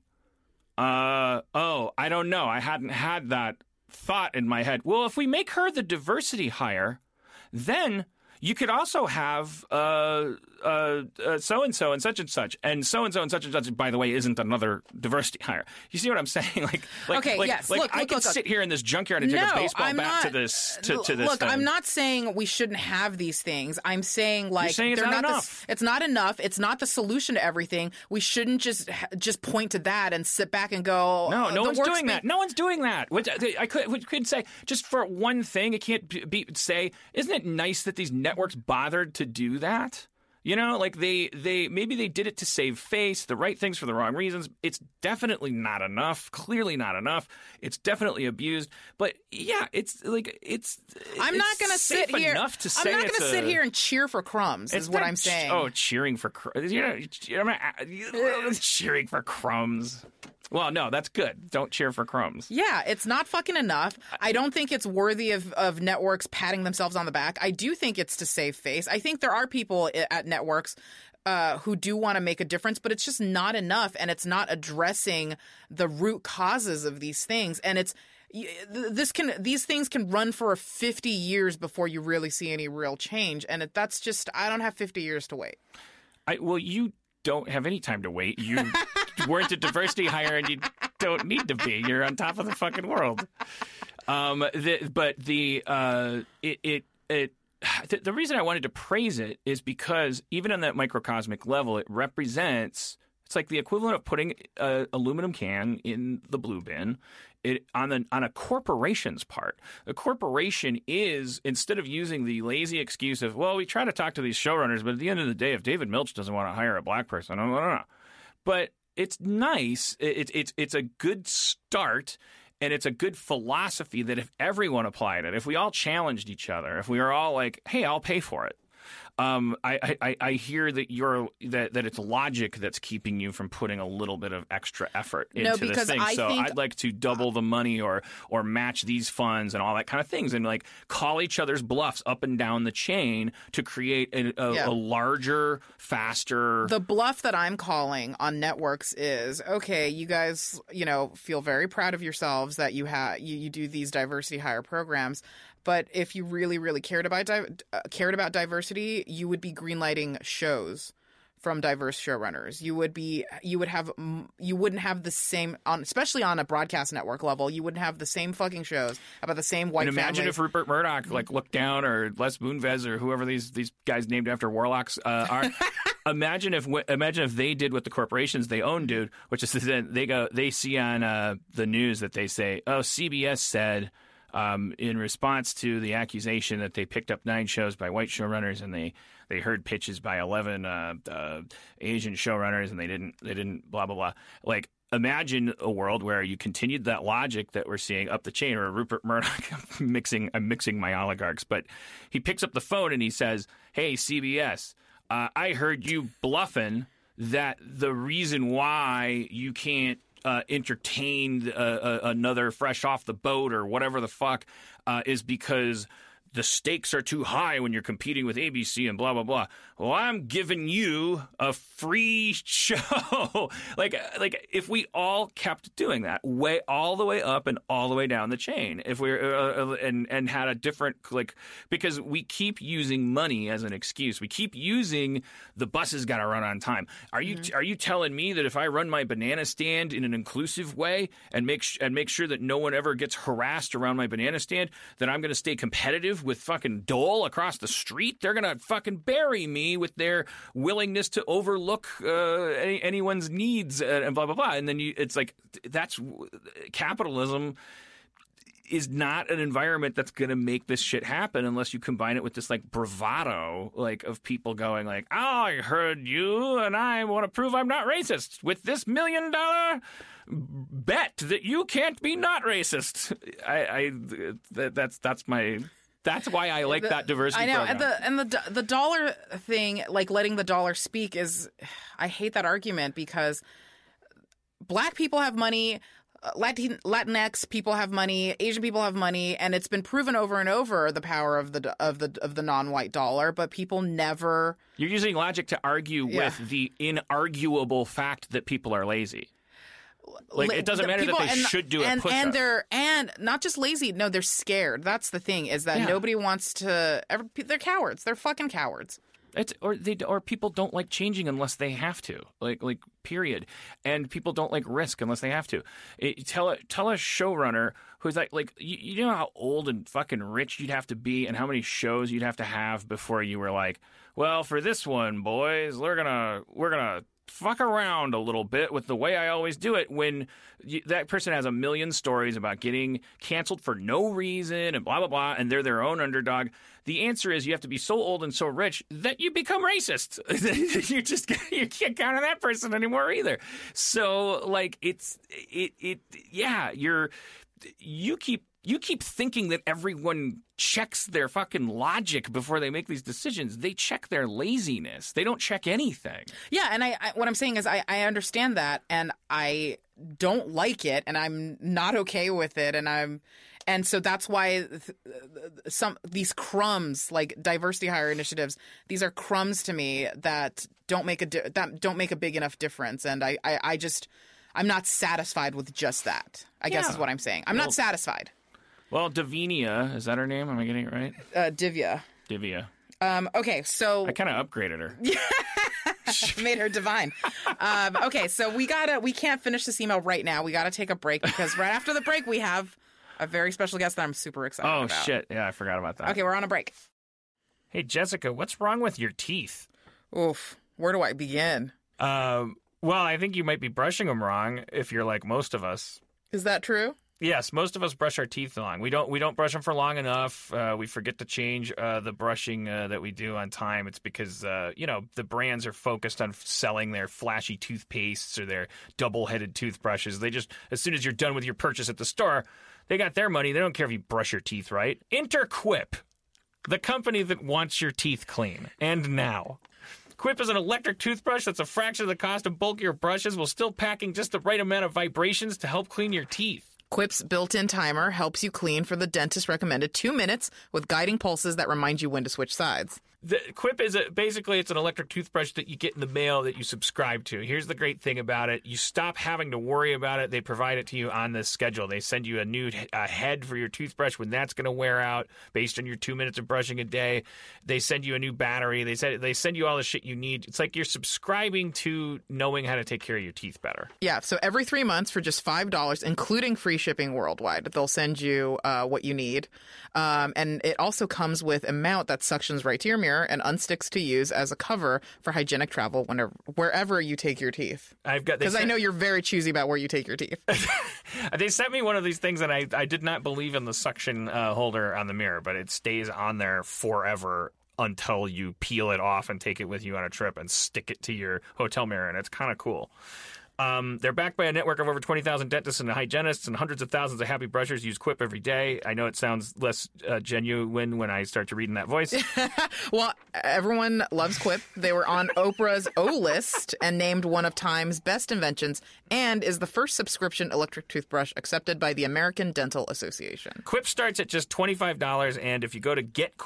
I don't know. I hadn't had that thought in my head. Well, if we make her the diversity hire, then you could also have so-and-so and such and such. And so-and-so and such, by the way, isn't another diversity hire. You see what I'm saying? Yes. Look, I could sit here in this junkyard and take a baseball bat to this Look, thing. I'm not saying we shouldn't have these things. I'm saying You're saying it's not enough. It's not enough. It's not the solution to everything. We shouldn't just point to that and sit back and go, no one's doing that. No one's doing that. I could say, just for one thing, it can't say, isn't it nice that these networks bothered to do that? They maybe they did it to save face, the right things for the wrong reasons. It's definitely not enough. Clearly not enough. It's definitely abused. But yeah, I'm not going to sit here. I'm not going to sit here and cheer for crumbs. Is what I'm saying. Cheering for crumbs. Cheering for crumbs. Well, no, that's good. Don't cheer for crumbs. Yeah, it's not fucking enough. I don't think it's worthy of networks patting themselves on the back. I do think it's to save face. I think there are people at networks who do want to make a difference, but it's just not enough, and it's not addressing the root causes of these things. And these things can run for 50 years before you really see any real change. And that's just, I don't have 50 years to wait. You don't have any time to wait. You weren't a diversity hire, and you don't need to be. You're on top of the fucking world. The reason I wanted to praise it is because even on that microcosmic level, it represents. It's like the equivalent of putting an aluminum can in the blue bin. On a corporation's part, the corporation is, instead of using the lazy excuse of, well, we try to talk to these showrunners, but at the end of the day, if David Milch doesn't want to hire a black person, I don't know. But it's nice. It's a good start, and it's a good philosophy that if everyone applied it, if we all challenged each other, if we were all like, hey, I'll pay for it, I hear that that it's logic that's keeping you from putting a little bit of extra effort into this thing. I'd like to double the money or match these funds and all that kind of things, and like call each other's bluffs up and down the chain to create a larger, faster. The bluff that I'm calling on networks is, okay, you guys, feel very proud of yourselves that you do these diversity hire programs. But if you really, really cared about diversity, you would be greenlighting shows from diverse showrunners. You wouldn't have the same, especially on a broadcast network level, you wouldn't have the same fucking shows about the same white family. Imagine if Rupert Murdoch looked down, or Les Moonves, or whoever these guys named after warlocks are. Imagine if they did what the corporations they own do, which is that they see on the news that they say, oh, CBS said. In response to the accusation that they picked up 9 shows by white showrunners and they heard pitches by 11 Asian showrunners and they didn't blah blah blah. Like, imagine a world where you continued that logic that we're seeing up the chain, or Rupert Murdoch. I'm mixing my oligarchs, but he picks up the phone and he says, "Hey, CBS, I heard you bluffing that the reason why you can't entertained another fresh off the boat or whatever the fuck is because the stakes are too high when you're competing with ABC and blah, blah, blah. Well, I'm giving you a free show. like if we all kept doing that all the way up and all the way down the chain, if we're and had a different, because we keep using money as an excuse. We keep using the buses got to run on time. Are you telling me that if I run my banana stand in an inclusive way and make sure that no one ever gets harassed around my banana stand, that I'm going to stay competitive with fucking Dole across the street? They're going to fucking bury me with their willingness to overlook anyone's needs and blah, blah, blah. And then it's like, that's capitalism is not an environment that's going to make this shit happen unless you combine it with this like bravado, like of people going like, oh, I heard you and I want to prove I'm not racist with this $1 million bet that you can't be not racist. That's why I like that diversity program. And the dollar thing, like letting the dollar speak, is, I hate that argument because black people have money, Latinx people have money, Asian people have money, and it's been proven over and over the power of the non-white dollar, but people never. You're using logic to argue with the inarguable fact that people are lazy. Like, it doesn't matter that they should do a push-up. And not just lazy. No, they're scared. That's the thing, is that nobody wants to. They're cowards. They're fucking cowards. Or people don't like changing unless they have to. Like period. And people don't like risk unless they have to. Tell a showrunner who's like you know how old and fucking rich you'd have to be and how many shows you'd have to have before you were like, well, for this one, boys, we're gonna fuck around a little bit with the way I always do it, when that person has a million stories about getting canceled for no reason and blah, blah, blah, and they're their own underdog. The answer is you have to be so old and so rich that you become racist. You can't count on that person anymore either. So like you keep thinking that everyone checks their fucking logic before they make these decisions. They check their laziness. They don't check anything. Yeah, and I what I'm saying is I understand that, and I don't like it, and I'm not okay with it, and so that's why these crumbs, like diversity hire initiatives, these are crumbs to me that don't make a big enough difference, and I'm not satisfied with just that. I guess is what I'm saying. I'm not satisfied. Well, Davinia, is that her name? Am I getting it right? Divya. Okay, so I kind of upgraded her. Made her divine. Okay, so we can't finish this email right now. We gotta take a break because right after the break we have a very special guest that I'm super excited about. Oh shit! Yeah, I forgot about that. Okay, we're on a break. Hey Jessica, what's wrong with your teeth? Oof, where do I begin? Well, I think you might be brushing them wrong if you're like most of us. Is that true? Yes, most of us brush our teeth long. We don't brush them for long enough. We forget to change the brushing that we do on time. It's because the brands are focused on selling their flashy toothpastes or their double-headed toothbrushes. They just, as soon as you're done with your purchase at the store, they got their money. They don't care if you brush your teeth right. Enter Quip. the company that wants your teeth clean. And now. Quip is an electric toothbrush that's a fraction of the cost of bulkier brushes while still packing just the right amount of vibrations to help clean your teeth. Quip's built-in timer helps you clean for the dentist-recommended 2 minutes with guiding pulses that remind you when to switch sides. The Quip is basically it's an electric toothbrush that you get in the mail that you subscribe to. Here's the great thing about it. You stop having to worry about it. They provide it to you on the schedule. They send you a new head for your toothbrush when that's going to wear out based on your 2 minutes of brushing a day. They send you a new battery. They send you all the shit you need. It's like you're subscribing to knowing how to take care of your teeth better. Yeah, so every 3 months for just $5, including free shipping worldwide, they'll send you what you need. And it also comes with a mount that suctions right to your mirror and unsticks to use as a cover for hygienic travel wherever you take your teeth. Because I know you're very choosy about where you take your teeth. They sent me one of these things, and I did not believe in the suction holder on the mirror, but it stays on there forever until you peel it off and take it with you on a trip and stick it to your hotel mirror, and it's kind of cool. They're backed by a network of over 20,000 dentists and hygienists, and hundreds of thousands of happy brushers use Quip every day. I know it sounds less genuine when I start to read in that voice. Well, everyone loves Quip. They were on Oprah's O List and named one of Time's best inventions, and is the first subscription electric toothbrush accepted by the American Dental Association. Quip starts at just $25, and if you go to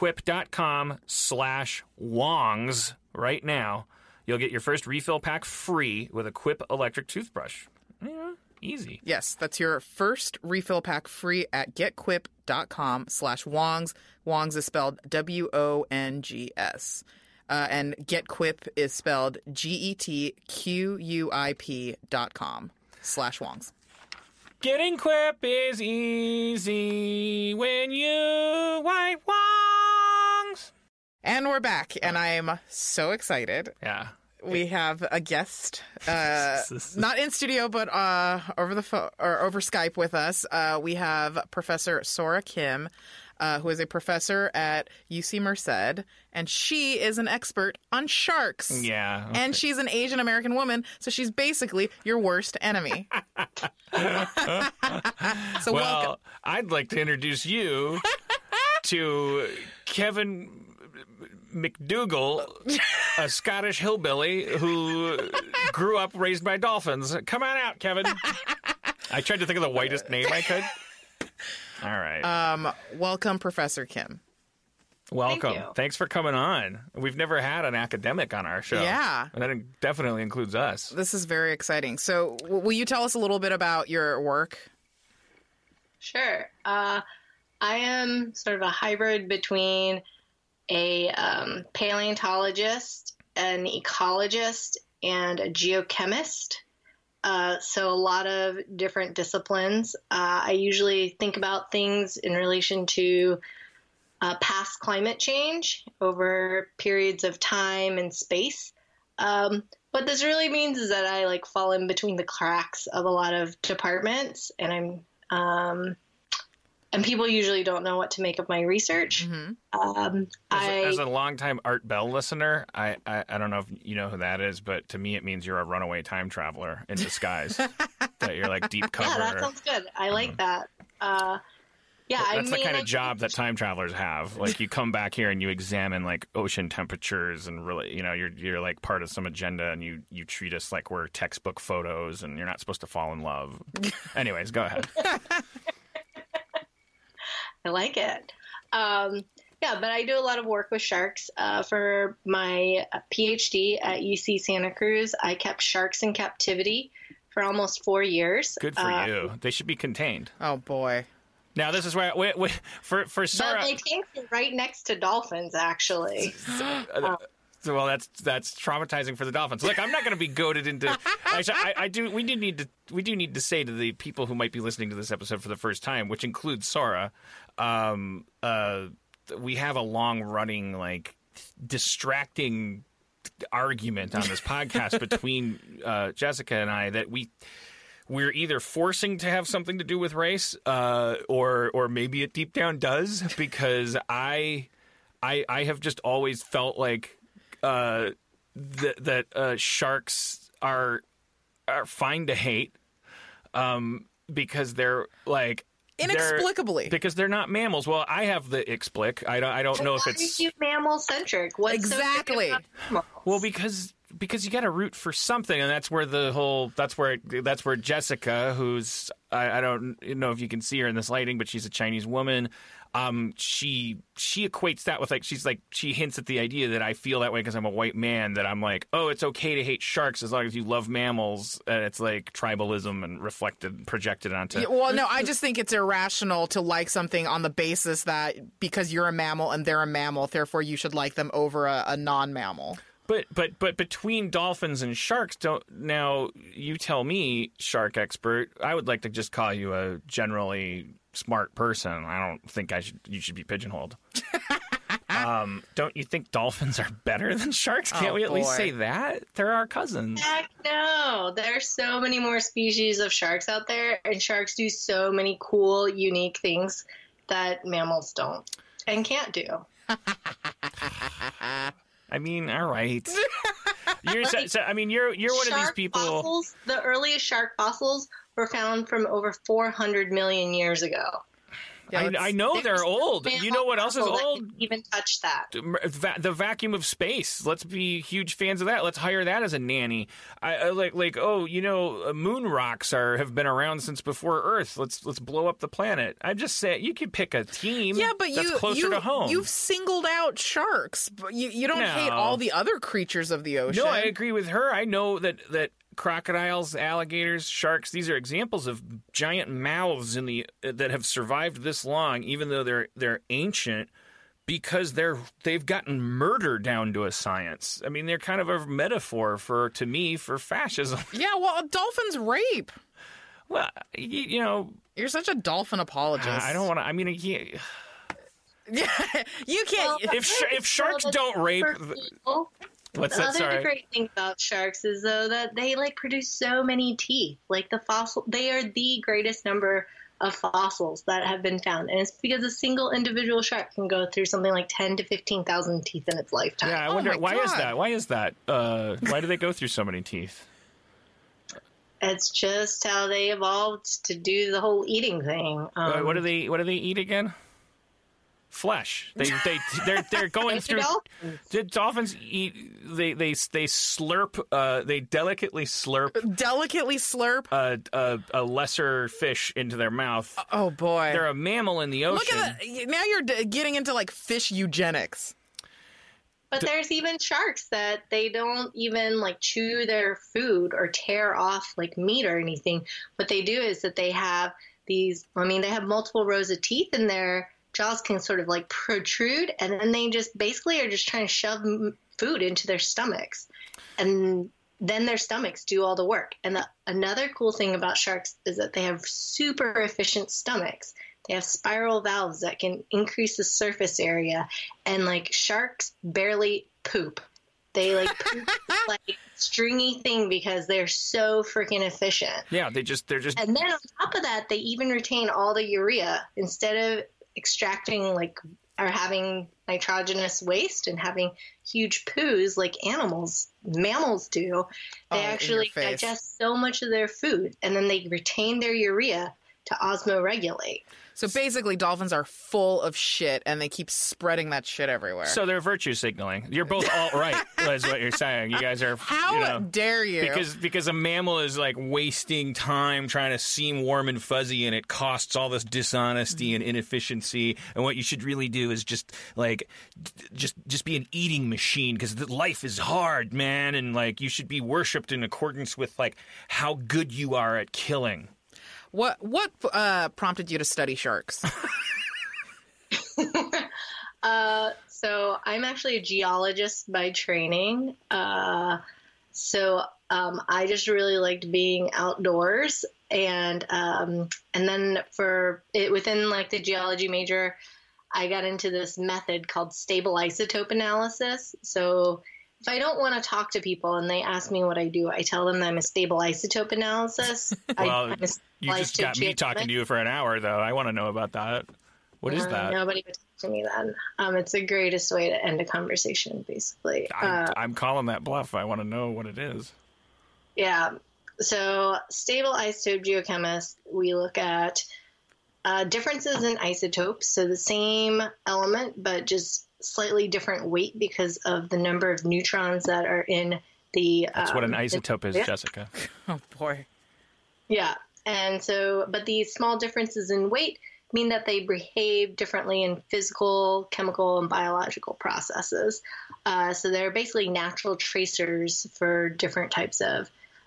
getquip.com/wongs right now, you'll get your first refill pack free with a Quip electric toothbrush. Yeah, easy. Yes, that's your first refill pack free at getquip.com/wongs. Wongs is spelled WONGS. And GetQuip is spelled GETQUIP.com/wongs. Getting Quip is easy when you white wongs. And we're back, and I am so excited. Yeah. We have a guest, not in studio, but over the phone or over Skype with us. We have Professor Sora Kim, who is a professor at UC Merced, and she is an expert on sharks. Yeah. Okay. And she's an Asian American woman, so she's basically your worst enemy. So welcome. I'd like to introduce you to Kevin McDougall, a Scottish hillbilly who grew up raised by dolphins. Come on out, Kevin. I tried to think of the whitest name I could. All right. Welcome, Professor Kim. Welcome. Thank you. Thanks for coming on. We've never had an academic on our show. Yeah. And that definitely includes us. This is very exciting. So will you tell us a little bit about your work? Sure. I am sort of a hybrid between a paleontologist, an ecologist, and a geochemist. So a lot of different disciplines. I usually think about things in relation to past climate change over periods of time and space. What this really means is that I fall in between the cracks of a lot of departments, and and people usually don't know what to make of my research. Mm-hmm. As a longtime Art Bell listener, I don't know if you know who that is, but to me it means you're a runaway time traveler in disguise. That you're deep cover. Yeah, that sounds good. I like that. That's the kind of job that time travelers have. You come back here and you examine ocean temperatures and really, you're part of some agenda, and you treat us like we're textbook photos, and you're not supposed to fall in love. Anyways, go ahead. I like it. But I do a lot of work with sharks. For my PhD at UC Santa Cruz, I kept sharks in captivity for almost 4 years. Good for you. They should be contained. Oh, boy. Now, this is where, for Sora... But they take them right next to dolphins, actually. Well, that's traumatizing for the dolphins. Look, I'm not going to be goaded into. Actually, we do need to say to the people who might be listening to this episode for the first time, which includes Sora, we have a long-running distracting argument on this podcast between Jessica and I that we're either forcing to have something to do with race, or maybe it deep down does, because I have just always felt like. That sharks are fine to hate, because they're Inexplicably. Because they're not mammals. Well, I have the explic. I don't know if it's mammal centric. What's exactly. So about well, because you got to root for something, and that's where that's where Jessica, who's I don't know if you can see her in this lighting, but she's a Chinese woman. She equates that with she hints at the idea that I feel that way because I'm a white man, that I'm like, oh, it's okay to hate sharks as long as you love mammals, and it's like tribalism and projected onto. Yeah, well, no, I just think it's irrational to like something on the basis that because you're a mammal and they're a mammal, therefore you should like them over a non-mammal. But between dolphins and sharks, now you tell me, shark expert. I would like to just call you a generally smart person. I don't think you should be pigeonholed. Don't you think dolphins are better than sharks? Can't we at least say that? They're our cousins. Heck no. There's so many more species of sharks out there, and sharks do so many cool, unique things that mammals don't and can't do. I mean, all right. You're one of these people. Fossils, the earliest shark fossils were found from over 400 million years ago. Yeah, I know they're old. You know what else is old? Even touch that. The vacuum of space. Let's be huge fans of that. Let's hire that as a nanny. Moon rocks have been around since before Earth. Let's blow up the planet. I'm just saying you could pick a team. Yeah, but that's closer to home. You've singled out sharks, but you don't hate all the other creatures of the ocean. No, I agree with her. I know that crocodiles, alligators, sharks, these are examples of giant mouths that have survived this long, even though they're ancient, because they've gotten murder down to a science. I mean, they're kind of a metaphor for fascism. Yeah, well, dolphins rape. Well, you're such a dolphin apologist. I don't want to. I mean, you can't. If sharks don't rape. What's that? The other great thing about sharks is, though, that they produce so many teeth. They are the greatest number of fossils that have been found, and it's because a single individual shark can go through something like 10 to 15,000 teeth in its lifetime. Yeah, I wonder why is that? Why is that? Why do they go through so many teeth? It's just how they evolved to do the whole eating thing. What do they eat again? Flesh. They're going through. The dolphins eat. They slurp. They delicately slurp a lesser fish into their mouth. Oh boy! They're a mammal in the ocean. Look at that! Now you're getting into fish eugenics. But there's even sharks that they don't even chew their food or tear off meat or anything. What they do is that they have these. They have multiple rows of teeth in their jaws can sort of protrude, and then they just basically are just trying to shove food into their stomachs, and then their stomachs do all the work. And another cool thing about sharks is that they have super efficient stomachs. They have spiral valves that can increase the surface area, and sharks barely poop. They poop stringy thing because they're so freaking efficient. Yeah, they're just. And then on top of that, they even retain all the urea instead of extracting or having nitrogenous waste and having huge poos like mammals do. They actually digest so much of their food, and then they retain their urea to osmoregulate. So basically, dolphins are full of shit, and they keep spreading that shit everywhere. So they're virtue signaling. You're both alt-right, is what you're saying. You guys are. How dare you? Because a mammal is wasting time trying to seem warm and fuzzy, and it costs all this dishonesty and inefficiency. And what you should really do is just be an eating machine, because life is hard, man, and you should be worshipped in accordance with how good you are at killing. What prompted you to study sharks? So I'm actually a geologist by training. So I just really liked being outdoors, and then within the geology major, I got into this method called stable isotope analysis. So if I don't want to talk to people and they ask me what I do, I tell them that I'm a stable isotope analysis. Well, you just got me talking to you for an hour, though. I want to know about that. What is that? Nobody would talk to me then. It's the greatest way to end a conversation, basically. I'm calling that bluff. I want to know what it is. Yeah. So stable isotope geochemists, we look at differences in isotopes, so the same element, but just slightly different weight because of the number of neutrons that are in the... That's what an isotope is, Jessica. Oh, boy. Yeah. And so, but these small differences in weight mean that they behave differently in physical, chemical, and biological processes. So they're basically natural tracers for different types of,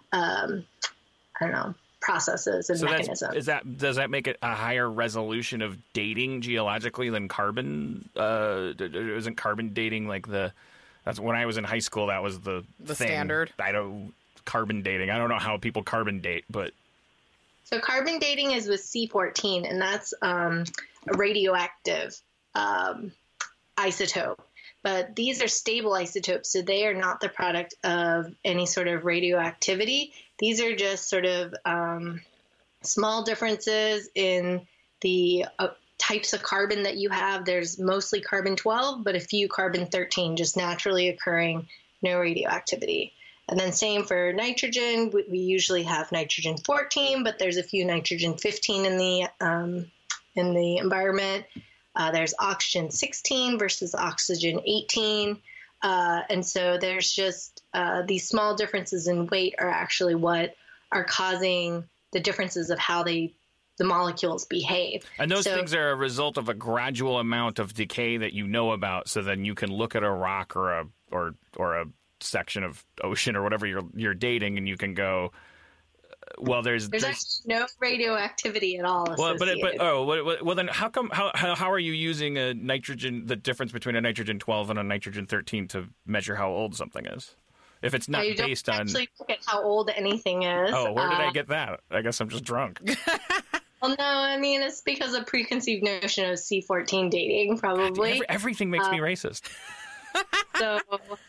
processes and mechanisms. Does that make it a higher resolution of dating geologically than carbon? Isn't carbon dating like that's when I was in high school, that was the thing. Standard. Carbon dating. I don't know how people carbon date, but. So carbon dating is with C14, and that's a radioactive isotope. But these are stable isotopes, so they are not the product of any sort of radioactivity. These are just sort of small differences in the types of carbon that you have. There's mostly carbon-12, but a few carbon-13 just naturally occurring, no radioactivity. And then same for nitrogen. We usually have nitrogen-14, but there's a few nitrogen-15 in the environment. There's oxygen-16 versus oxygen-18. And so there's just these small differences in weight are actually what are causing the differences of how the molecules behave. And those things are a result of a gradual amount of decay that you know about, so then you can look at a rock or a section of ocean or whatever you're dating, and you can go, well, there's actually no radioactivity at all associated. Well, then how come how are you using a nitrogen, the difference between a nitrogen-12 and a nitrogen-13 to measure how old something is, if it's not based on actually look at how old anything is? Oh, where did I get that? I guess I'm just drunk. Well, no, I mean, it's because of preconceived notion of C14 dating, probably. Everything makes me racist. So,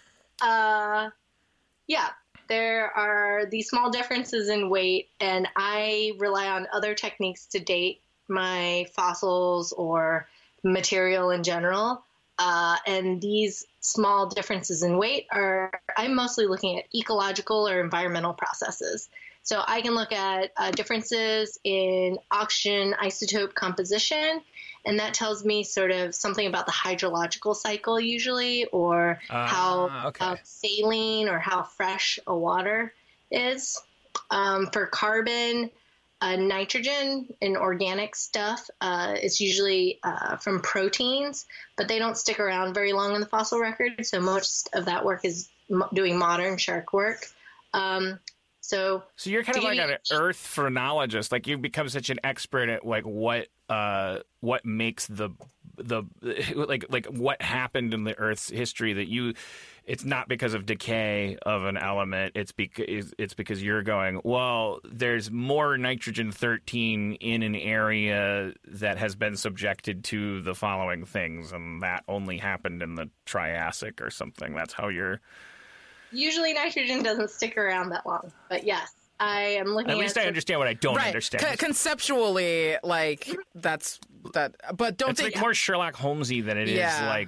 yeah, there are these small differences in weight, and I rely on other techniques to date my fossils or material in general. And these small differences in weight I'm mostly looking at ecological or environmental processes. So I can look at differences in oxygen isotope composition, and that tells me sort of something about the hydrological cycle usually, or how saline or how fresh a water is. For carbon, nitrogen and organic stuff, it's usually from proteins, but they don't stick around very long in the fossil record, so most of that work is doing modern shark work. So you're kind of like an Earth phrenologist. Like you've become such an expert at like what makes the like what happened in the Earth's history that it's not because of decay of an element. It's because you're going, well, there's more nitrogen-13 in an area that has been subjected to the following things, and that only happened in the Triassic or something. That's how you're. Usually nitrogen doesn't stick around that long, but yes, I am looking at... At least I understand what I don't understand. Conceptually, like, that's that, but don't it's like more Sherlock Holmesy than it is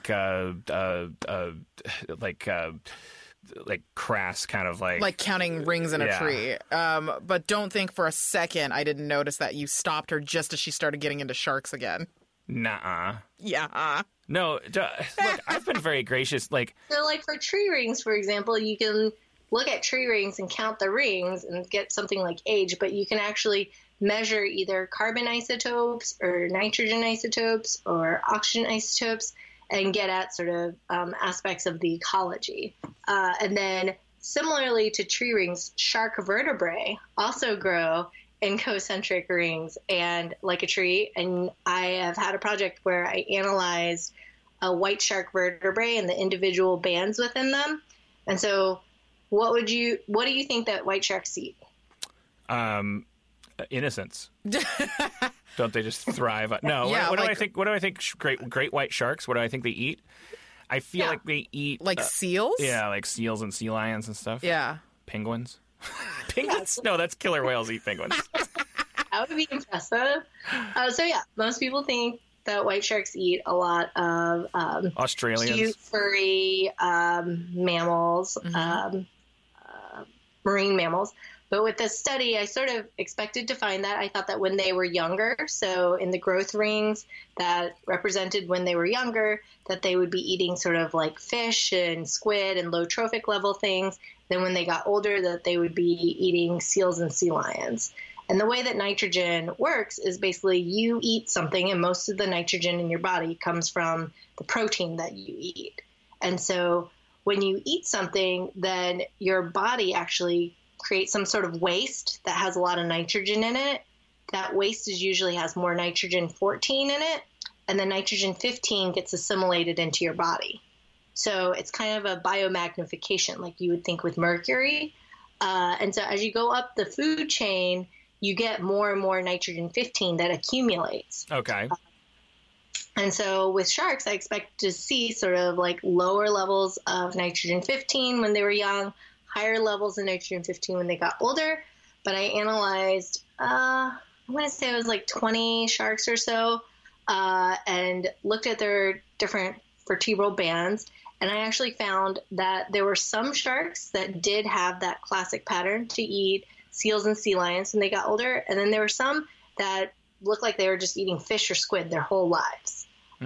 like crass kind of like counting rings in a tree. But don't think for a second I didn't notice that you stopped her just as she started getting into sharks again. Nuh-uh. Yeah. No, look, I've been very gracious. So like for tree rings, for example, you can look at tree rings and count the rings and get something like age, but you can actually measure either carbon isotopes or nitrogen isotopes or oxygen isotopes and get at sort of aspects of the ecology. And then similarly to tree rings, shark vertebrae also grow in concentric rings and like a tree. And I have had a project where I analyzed a white shark vertebrae and the individual bands within them. And so what do you think that white sharks eat? Innocence. Don't they just thrive? No. Yeah, what do I think? What do I think? Great white sharks. What do I think they eat? I feel like they eat like seals. Yeah, like seals and sea lions and stuff. Yeah. Penguins. Penguins? No, that's killer whales eat penguins. That would be impressive. So yeah, most people think that white sharks eat a lot of Australians, cute, furry mammals, marine mammals. But with this study, I sort of expected to find that. I thought that when they were younger, so in the growth rings that represented when they were younger, that they would be eating sort of like fish and squid and low trophic level things. Then when they got older, that they would be eating seals and sea lions. And the way that nitrogen works is basically you eat something, and most of the nitrogen in your body comes from the protein that you eat. And so when you eat something, then your body actually creates some sort of waste that has a lot of nitrogen in it. That waste usually has more nitrogen 14 in it, and the nitrogen 15 gets assimilated into your body. So it's kind of a biomagnification, like you would think with mercury. And so as you go up the food chain, you get more and more nitrogen 15 that accumulates. Okay. And so with sharks, I expect to see sort of like lower levels of nitrogen 15 when they were young, higher levels of nitrogen 15 when they got older. But I analyzed, I want to say it was like 20 sharks or so, and looked at their different vertebral bands. And I actually found that there were some sharks that did have that classic pattern to eat seals and sea lions when they got older. And then there were some that looked like they were just eating fish or squid their whole lives.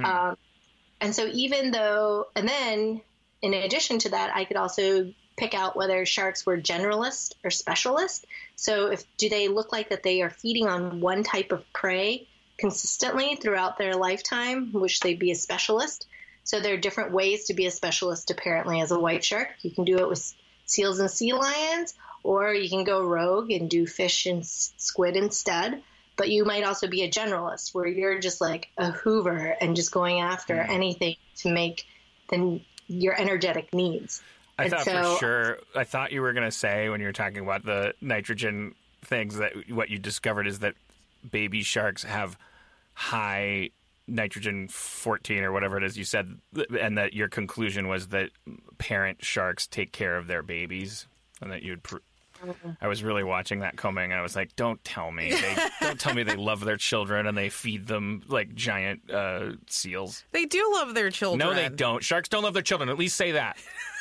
And so even though, and then in addition to that, I could also pick out whether sharks were generalist or specialist. So do they look like that they are feeding on one type of prey consistently throughout their lifetime, which they'd be a specialist. So there are different ways to be a specialist, apparently, as a white shark. You can do it with seals and sea lions, or you can go rogue and do fish and squid instead. But you might also be a generalist, where you're just like a hoover and just going after anything to make your energetic needs. I thought you were going to say, when you were talking about the nitrogen things, that what you discovered is that baby sharks have high nitrogen 14 or whatever it is you said, and that your conclusion was that parent sharks take care of their babies, and that you'd I was really watching that coming, and I was like, don't tell me they love their children and they feed them like giant seals. They do love their children. No, they don't. Sharks don't love their children. At least say that.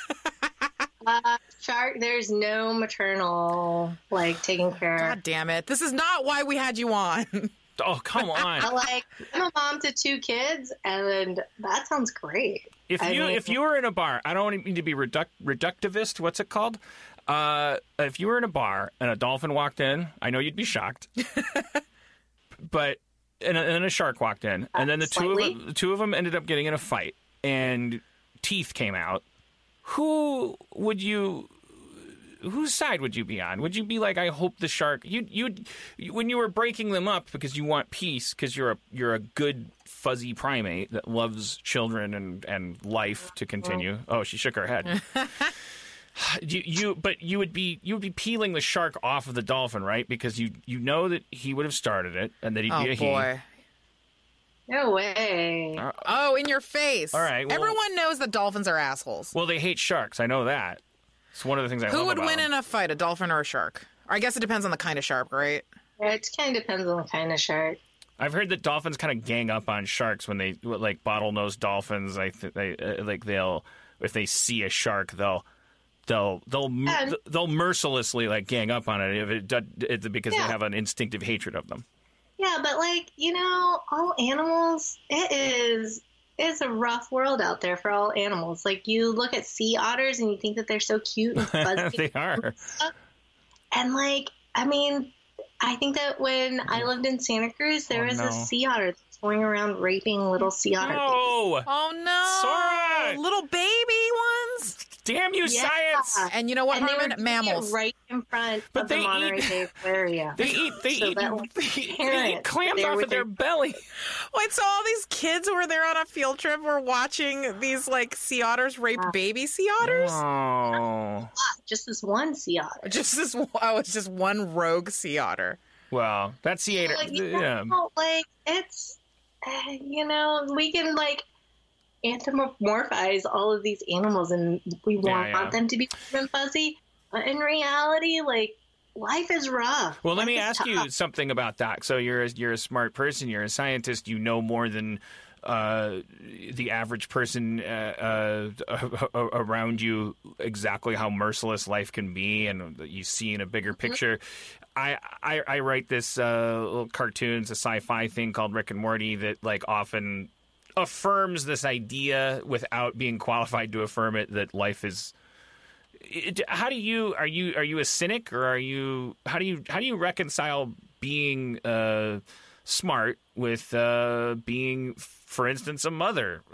Shark, there's no maternal, taking care. God damn it. This is not why we had you on. Oh, come on. I'm a mom to 2 kids, and that sounds great. If you were in a bar, I don't mean to be reductivist. What's it called? If you were in a bar and a dolphin walked in, I know you'd be shocked. But and a shark walked in, and then the two of them ended up getting in a fight, and teeth came out. Whose side would you be on? Would you be like, I hope the shark? When you were breaking them up because you want peace, because you're a good fuzzy primate that loves children and life to continue. Oh, she shook her head. But you would be peeling the shark off of the dolphin, right? Because you know that he would have started it and that he'd be a he. Oh boy. No way. In your face. All right. Well, everyone knows that dolphins are assholes. Well, they hate sharks. I know that. It's one of the things I love about them. Who would win in a fight, a dolphin or a shark? Or I guess it depends on the kind of shark, right? Yeah, it kind of depends on the kind of shark. I've heard that dolphins kind of gang up on sharks when they like bottlenose dolphins. If they see a shark, they'll mercilessly gang up on it because they have an instinctive hatred of them. Yeah, but all animals, it's a rough world out there for all animals. Like, you look at sea otters and you think that they're so cute and fuzzy. They are. And I think that when I lived in Santa Cruz, there was a sea otter that's going around raping little sea otter babies. Oh no! Sora! Little baby ones. Damn you, science! And you know what, Harmon? They were mammals. Right in front of the Monterey Bay Aquarium. They eat clams off of their belly. Wait, so all these kids who were there on a field trip were watching these sea otters rape baby sea otters? Oh. Just this one sea otter. It's just one rogue sea otter. Well, that sea otter. It's, we can anthropomorphize all of these animals, and we want them to be warm and fuzzy. But in reality, life is rough. Well, let me ask you something about that. So you're a smart person. You're a scientist. You know more than the average person around you exactly how merciless life can be, and you see in a bigger picture. I write this little cartoons, a sci-fi thing called Rick and Morty that like often affirms this idea without being qualified to affirm it, that life is. How do you are you a cynic, or how do you reconcile being smart with being, for instance, a mother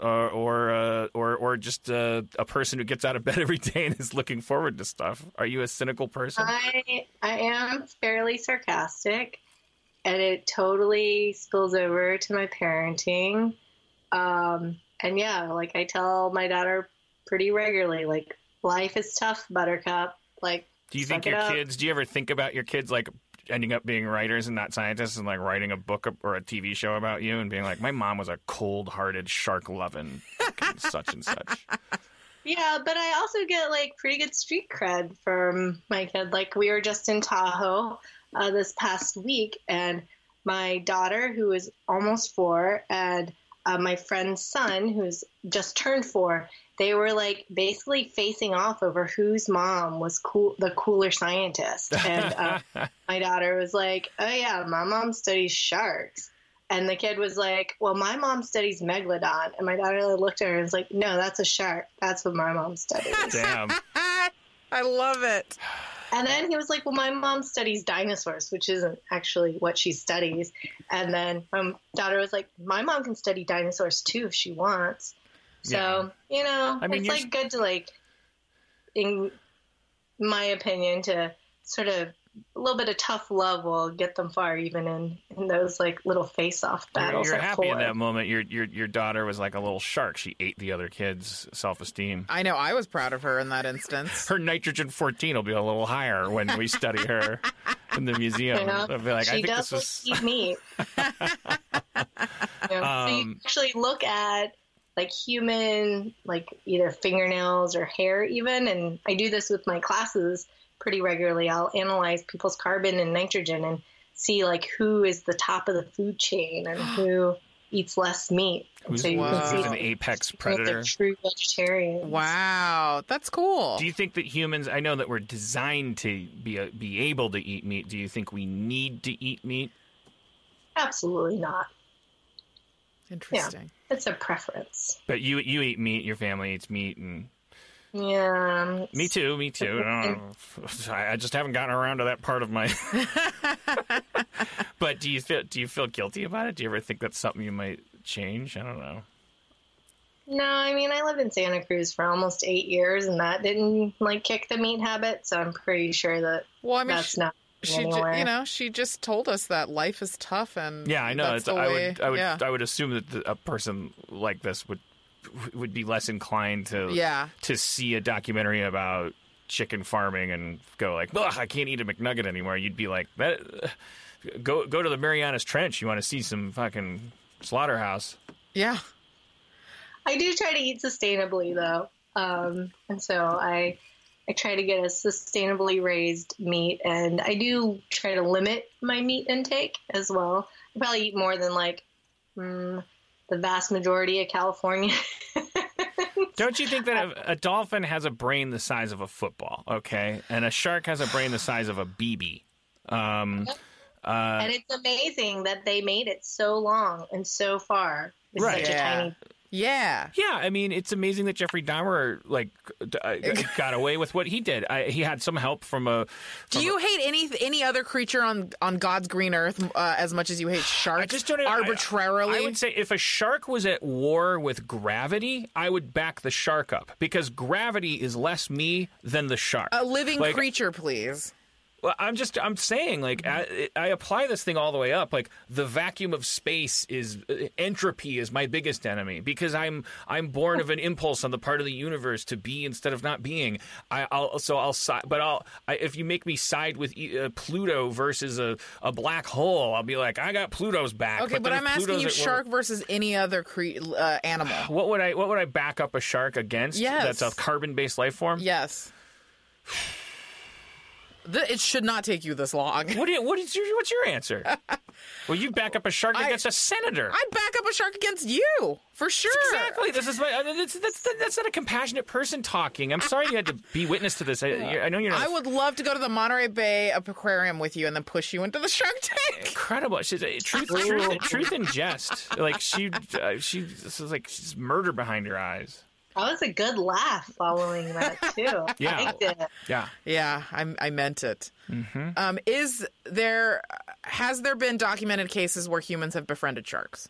or just a person who gets out of bed every day and is looking forward to stuff? Are you a cynical person? I am fairly sarcastic, and it totally spills over to my parenting. And yeah, like I tell my daughter pretty regularly, like, life is tough, Buttercup. Like, do you think your kids? Do you ever think about your kids like ending up being writers and not scientists, and like writing a book or a TV show about you and being like, my mom was a cold-hearted, shark-loving such and such? Yeah, but I also get like pretty good street cred from my kid. Like, we were just in Tahoe this past week, and my daughter, who is almost 4, and my friend's son, who's just turned 4, they were like basically facing off over whose mom was the cooler scientist. And my daughter was like, oh yeah, my mom studies sharks. And the kid was like, well, my mom studies megalodon. And my daughter looked at her and was like, no, that's a shark. That's what my mom studies. Damn. I love it. And then he was like, well, my mom studies dinosaurs, which isn't actually what she studies. And then my daughter was like, my mom can study dinosaurs too if she wants. So, you know, I mean, it's like good to, like, in my opinion, to sort of a little bit of tough love will get them far, even in those like little face-off battles. You're happy in that moment. Your daughter was like a little shark. She ate the other kids' self-esteem. I know. I was proud of her in that instance. Her nitrogen 14 will be a little higher when we study her in the museum. I'll be like, she does eat meat. So you actually look at like human, like either fingernails or hair even. And I do this with my classes pretty regularly. I'll analyze people's carbon and nitrogen and see like who is the top of the food chain and who eats less meat. Who's an apex predator? True vegetarian. Wow, that's cool. Do you think that humans, I know that we're designed to be able to eat meat. Do you think we need to eat meat? Absolutely not. Interesting. Yeah, it's a preference. But you eat meat, your family eats meat, and yeah. Me too. I just haven't gotten around to that part of my But do you feel guilty about it? Do you ever think that's something you might change? I don't know. No, I mean, I lived in Santa Cruz for almost 8 years, and that didn't like kick the meat habit, so I'm pretty sure that that's not she just told us that life is tough, and yeah, I know. I would assume that a person like this would be less inclined to see a documentary about chicken farming and go like, ugh, I can't eat a McNugget anymore. You'd be like, go to the Marianas Trench. You want to see some fucking slaughterhouse? Yeah. I do try to eat sustainably though, and so I try to get a sustainably raised meat, and I do try to limit my meat intake as well. I probably eat more than like the vast majority of California. Don't you think that a dolphin has a brain the size of a football, okay? And a shark has a brain the size of a BB. And it's amazing that they made it so long and so far with such a tiny... Yeah. Yeah, I mean, it's amazing that Jeffrey Dahmer got away with what he did. He had some help from a... Do you hate any other creature on God's green earth as much as you hate sharks? I just don't arbitrarily? I would say if a shark was at war with gravity, I would back the shark up, because gravity is less me than the shark. A living creature, please. Well, I'm saying, like, I apply this thing all the way up. Like, the vacuum of space entropy is my biggest enemy, because I'm born of an impulse on the part of the universe to be instead of not being. If you make me side with Pluto versus a black hole, I'll be like, I got Pluto's back. Okay, but I'm asking you shark versus any other animal. What would I back up a shark against? Yes. That's a carbon-based life form? Yes. It should not take you this long. What's your answer? Well, you back up a shark against a senator. I'd back up a shark against you, for sure. Exactly. That's not a compassionate person talking. I'm sorry you had to be witness to this. I know you're not. I would love to go to the Monterey Bay Aquarium with you and then push you into the shark tank. Incredible. She's truth in jest. Like she's murder behind her eyes. That was a good laugh following that too. Yeah. I liked it. Yeah, I meant it. Mm-hmm. Has there been documented cases where humans have befriended sharks?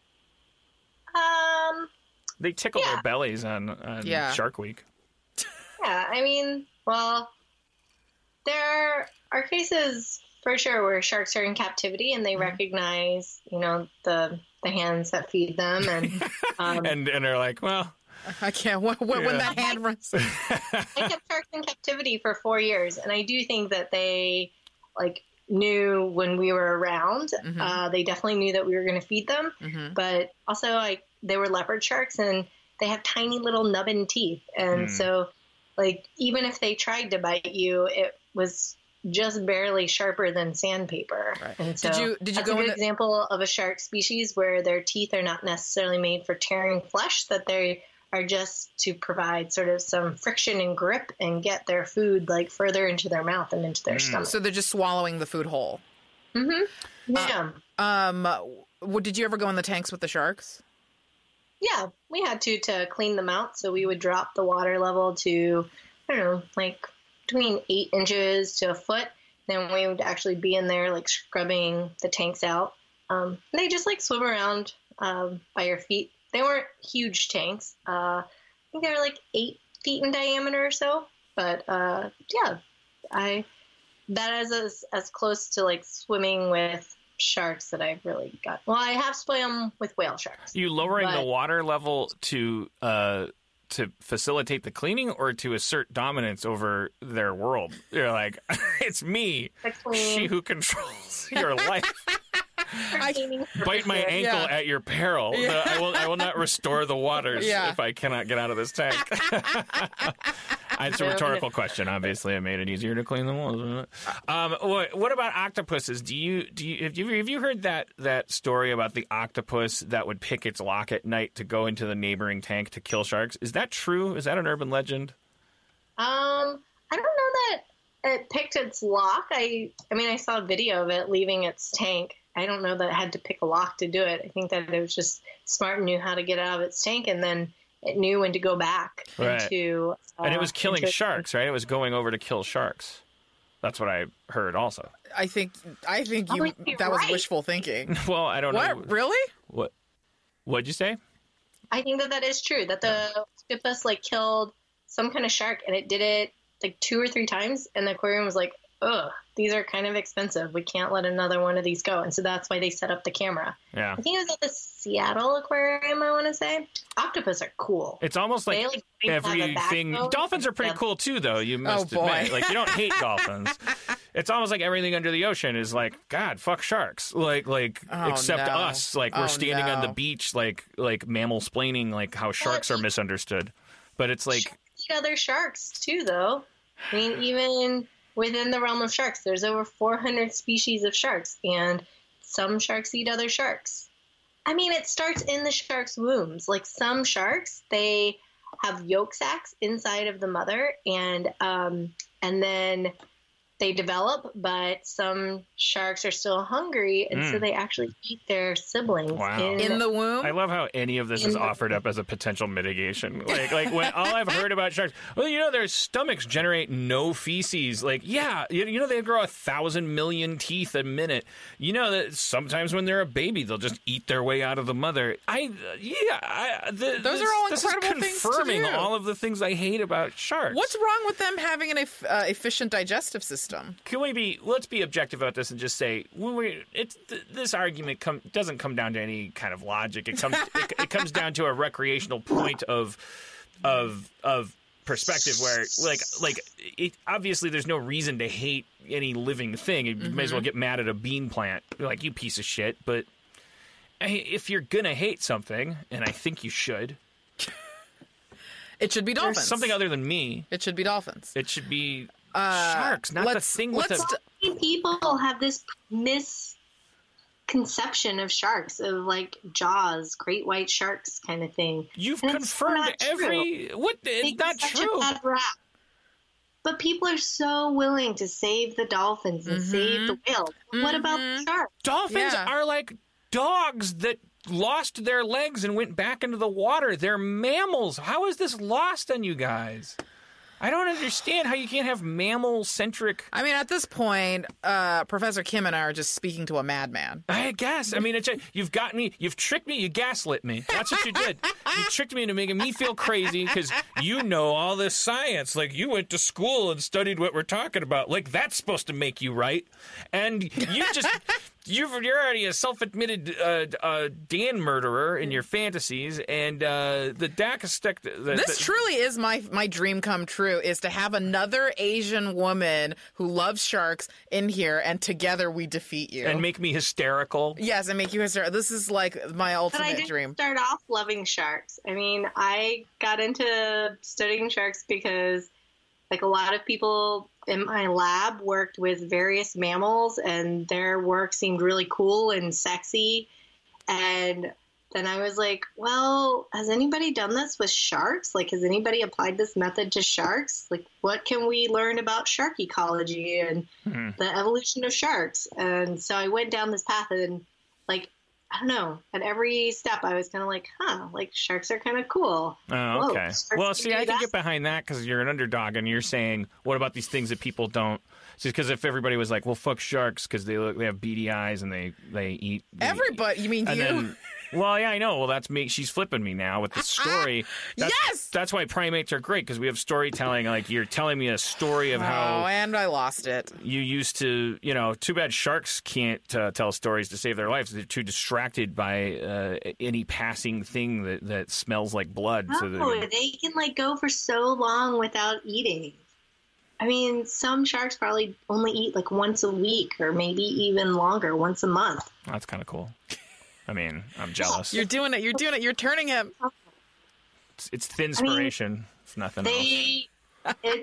They tickle their bellies on Shark Week. Yeah, I mean, well, there are cases for sure where sharks are in captivity and they recognize, the hands that feed them, and and they're like, well, I can't. When that hand runs. I kept sharks in captivity for 4 years, and I do think that they knew when we were around. Mm-hmm. They definitely knew that we were going to feed them, Mm-hmm. but also they were leopard sharks, and they have tiny little nubbin teeth, and so even if they tried to bite you, it was just barely sharper than sandpaper. Right. And so did you that's go a good into example of a shark species where their teeth are not necessarily made for tearing flesh, that they are just to provide sort of some friction and grip and get their food further into their mouth and into their stomach. So they're just swallowing the food whole. Mm-hmm. Yeah. Did you ever go in the tanks with the sharks? Yeah, we had to clean them out. So we would drop the water level to, I don't know, between 8 inches to a foot. Then we would actually be in there scrubbing the tanks out. They just swim around by your feet. They weren't huge tanks. I think they were 8 feet in diameter or so. But that is as close to swimming with sharks that I've really got. Well, I have swum with whale sharks. You lowering the water level to facilitate the cleaning or to assert dominance over their world? You're like, it's me, she who controls your life. Bite my ankle at your peril. Yeah. I will not restore the waters if I cannot get out of this tank. It's a rhetorical question. Obviously, I made it easier to clean the walls. What about octopuses? Have you heard that story about the octopus that would pick its lock at night to go into the neighboring tank to kill sharks? Is that true? Is that an urban legend? I don't know that it picked its lock. I mean, I saw a video of it leaving its tank. I don't know that it had to pick a lock to do it. I think that it was just smart and knew how to get out of its tank, and then it knew when to go back into. And it was killing sharks, right? It was going over to kill sharks. That's what I heard also. I think that was wishful thinking. Well, I don't know. What? Really? What'd you say? I think that is true. That the octopus killed some kind of shark, and it did it 2 or 3 times, and the aquarium was like, ugh, these are kind of expensive. We can't let another one of these go. And so that's why they set up the camera. Yeah. I think it was at the Seattle Aquarium, I want to say. Octopus are cool. It's almost like everything. Dolphins are pretty cool too, though. You must admit. You don't hate dolphins. It's almost like everything under the ocean is God, fuck sharks. Except us. We're standing on the beach, mammal-splaining, how sharks are misunderstood. But it's eat other sharks too, though. I mean, even within the realm of sharks, there's over 400 species of sharks, and some sharks eat other sharks. I mean, it starts in the shark's wombs. Some sharks, they have yolk sacs inside of the mother, and then they develop, but some sharks are still hungry, and so they actually eat their siblings in the womb. I love how any of this is offered up as a potential mitigation. When all I've heard about sharks, their stomachs generate no feces. They grow 1,000 million teeth a minute. That sometimes when they're a baby, they'll just eat their way out of the mother. Those are all incredible things to do. Confirming all of the things I hate about sharks. What's wrong with them having an efficient digestive system? Let's be objective about this and just say this argument doesn't come down to any kind of logic. It comes down to a recreational point of perspective where obviously there's no reason to hate any living thing. You may as well get mad at a bean plant. You piece of shit. But if you're gonna hate something, and I think you should, it should be dolphins. Something other than me. It should be dolphins. It should be Sharks, not the thing with the... People have this misconception of sharks, of like Jaws, great white sharks kind of thing. You've and confirmed every... What? It's not true. A bad rap. But people are so willing to save the dolphins and save the whales. What about the sharks? Dolphins are like dogs that lost their legs and went back into the water. They're mammals. How is this lost on you guys? I don't understand how you can't have mammal-centric... I mean, at this point, Professor Kim and I are just speaking to a madman. I guess. I mean, you've got me, you've tricked me, you gaslit me. That's what you did. You tricked me into making me feel crazy because you know all this science. Like, you went to school and studied what we're talking about. Like, that's supposed to make you right. And you just... You're already a self-admitted Dan murderer in your fantasies, and the DAC is stuck... This truly is my dream come true, is to have another Asian woman who loves sharks in here, and together we defeat you. And make me hysterical. Yes, and make you hysterical. This is like my ultimate dream. But I didn't start off loving sharks. I mean, I got into studying sharks because, like, a lot of people in my lab worked with various mammals, and their work seemed really cool and sexy. And then I was like, well, has anybody done this with sharks? Like, has anybody applied this method to sharks? Like, what can we learn about shark ecology and the evolution of sharks? And so I went down this path, and, like, I don't know, at every step I was kind of like, like, sharks are kind of cool. Oh, okay. Well, see, I can get behind that because you're an underdog and you're saying, what about these things that people don't? Just because if everybody was like, well, fuck sharks because they have beady eyes and they eat. Everybody, you mean you? Then, well, yeah, I know. Well, that's me. She's flipping me now with the story. Yes! That's why primates are great, because we have storytelling. Like, you're telling me a story of how... Oh, and I lost it. You used to, too bad sharks can't tell stories to save their lives. They're too distracted by any passing thing that smells like blood. They can, like, go for so long without eating. I mean, some sharks probably only eat, like, once a week, or maybe even longer, once a month. That's kind of cool. I mean, I'm jealous. You're doing it. You're turning him. It's thinspiration, if nothing else.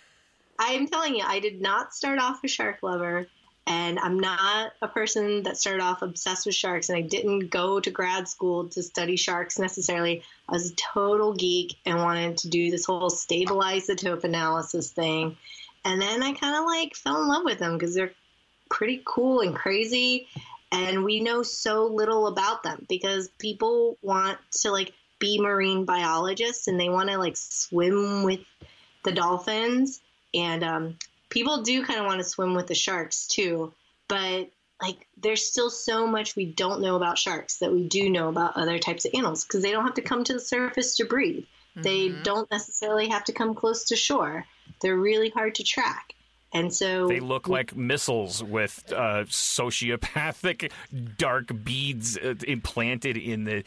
I'm telling you, I did not start off a shark lover, and I'm not a person that started off obsessed with sharks, and I didn't go to grad school to study sharks necessarily. I was a total geek and wanted to do this whole stable isotope analysis thing. And then I kind of, like, fell in love with them because they're pretty cool and crazy. And we know so little about them because people want to, like, be marine biologists and they want to, like, swim with the dolphins. And people do kind of want to swim with the sharks too. But, like, there's still so much we don't know about sharks that we do know about other types of animals because they don't have to come to the surface to breathe. They don't necessarily have to come close to shore. They're really hard to track. And so they look like missiles with sociopathic dark beads implanted in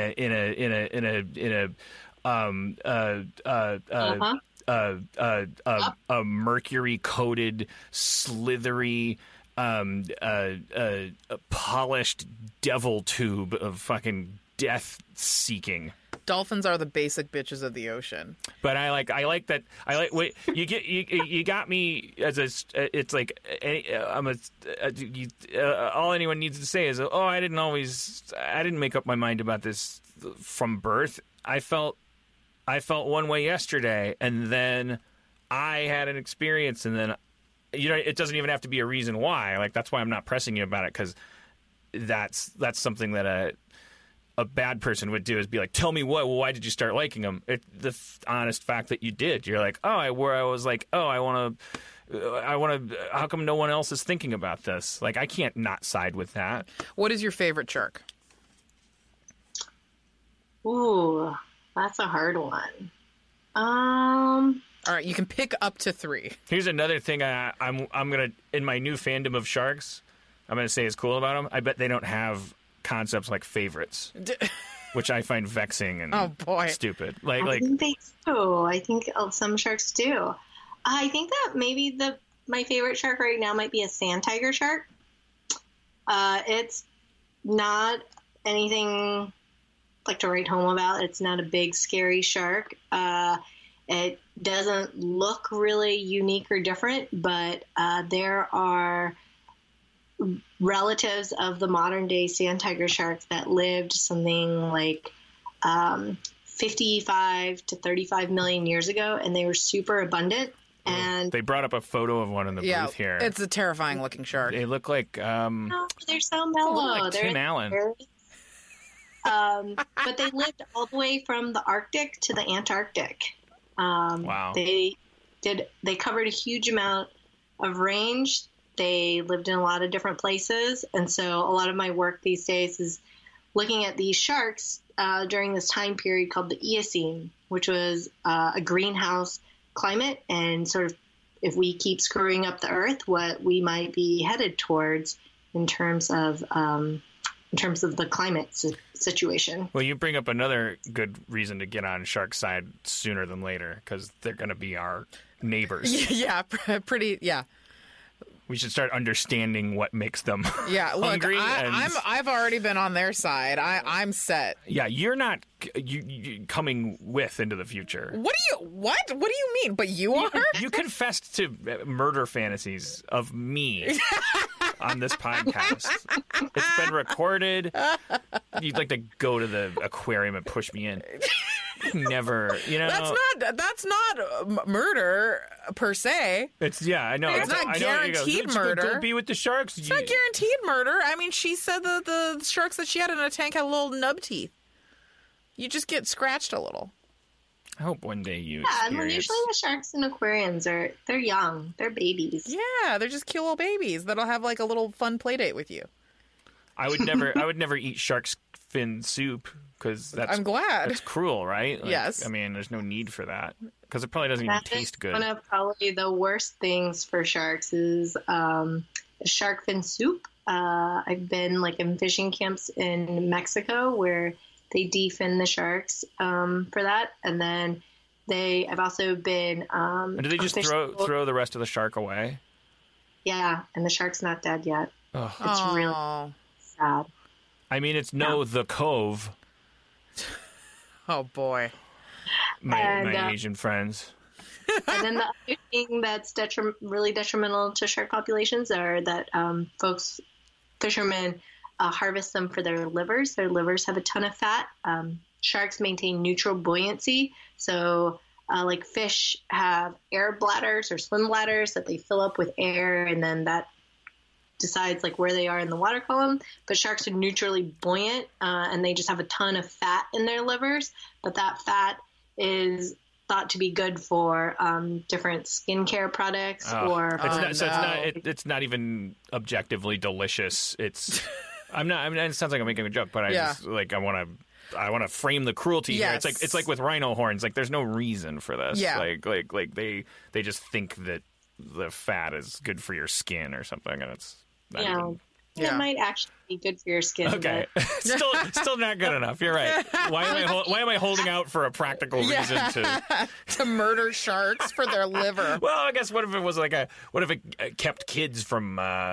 a mercury coated, slithery, polished devil tube of fucking death seeking. Dolphins are the basic bitches of the ocean. But I like that. Wait, you got me as it's like all anyone needs to say is, oh, I didn't make up my mind about this from birth. I felt one way yesterday, and then I had an experience, and then it doesn't even have to be a reason why. Like, that's why I'm not pressing you about it, because that's something that a bad person would do, is be like, tell me what? Well, why did you start liking them? The honest fact that you did. You're like, I was like, I want to. How come no one else is thinking about this? Like, I can't not side with that. What is your favorite shark? Ooh, that's a hard one. All right, you can pick up to 3. Here's another thing I'm gonna, in my new fandom of sharks, I'm gonna say is cool about them. I bet they don't have concepts like favorites, which I find vexing and stupid. I think they do. I think some sharks do. I think that maybe my favorite shark right now might be a sand tiger shark. It's not anything like to write home about. It's not a big scary shark. It doesn't look really unique or different, but there are relatives of the modern day sand tiger shark that lived something like 55 to 35 million years ago, and they were super abundant. And they brought up a photo of one in the booth here. It's a terrifying looking shark. They look like oh, they're so mellow. like Tim Allen. But they lived all the way from the Arctic to the Antarctic. Wow. They covered a huge amount of range. They lived in a lot of different places. And so a lot of my work these days is looking at these sharks during this time period called the Eocene, which was a greenhouse climate, and sort of if we keep screwing up the Earth, what we might be headed towards in terms of the climate situation. Well, you bring up another good reason to get on shark's side sooner than later, because they're going to be our neighbors. Yeah, pretty. Yeah. We should start understanding what makes them Look, hungry. I've already been on their side. I'm set. Yeah, you're not you coming with into the future. What do you mean? But you are? You confessed to murder fantasies of me on this podcast. It's been recorded. You'd like to go to the aquarium and push me in. Never, That's not murder per se. I know. It's not guaranteed murder. Go be with the sharks. It's not guaranteed murder. I mean, she said the sharks that she had in a tank had little nub teeth. You just get scratched a little. I hope one day you. Yeah, and usually the sharks in aquariums they're young. They're babies. Yeah, they're just cute little babies that'll have like a little fun play date with you. I would never eat shark's fin soup because I'm glad. That's cruel, right? Yes. I mean, there's no need for that because it probably doesn't even taste good. One of probably the worst things for sharks is shark fin soup. I've been in fishing camps in Mexico where they defin the sharks for that, and then I've also been. And do they just throw the rest of the shark away? Yeah, and the shark's not dead yet. Oh. It's really sad. I mean, it's the Cove. Oh boy, my Asian friends. And then the other thing that's really detrimental to shark populations are that fishermen harvest them for their livers. Their livers have a ton of fat. Sharks maintain neutral buoyancy, so fish have air bladders or swim bladders that they fill up with air, and then that decides where they are in the water column. But sharks are neutrally buoyant, and they just have a ton of fat in their livers. But that fat is thought to be good for different skincare products It's not even objectively delicious. It's it sounds like I'm making a joke, but I want to frame the cruelty yes. here. It's like with rhino horns. There's no reason for this. Yeah. They just think that the fat is good for your skin or something, and it's not even. It might actually be good for your skin. Okay, still not good enough. You're right. Why am I holding out for a practical reason to murder sharks for their liver? Well, I guess what if it was what if it kept kids from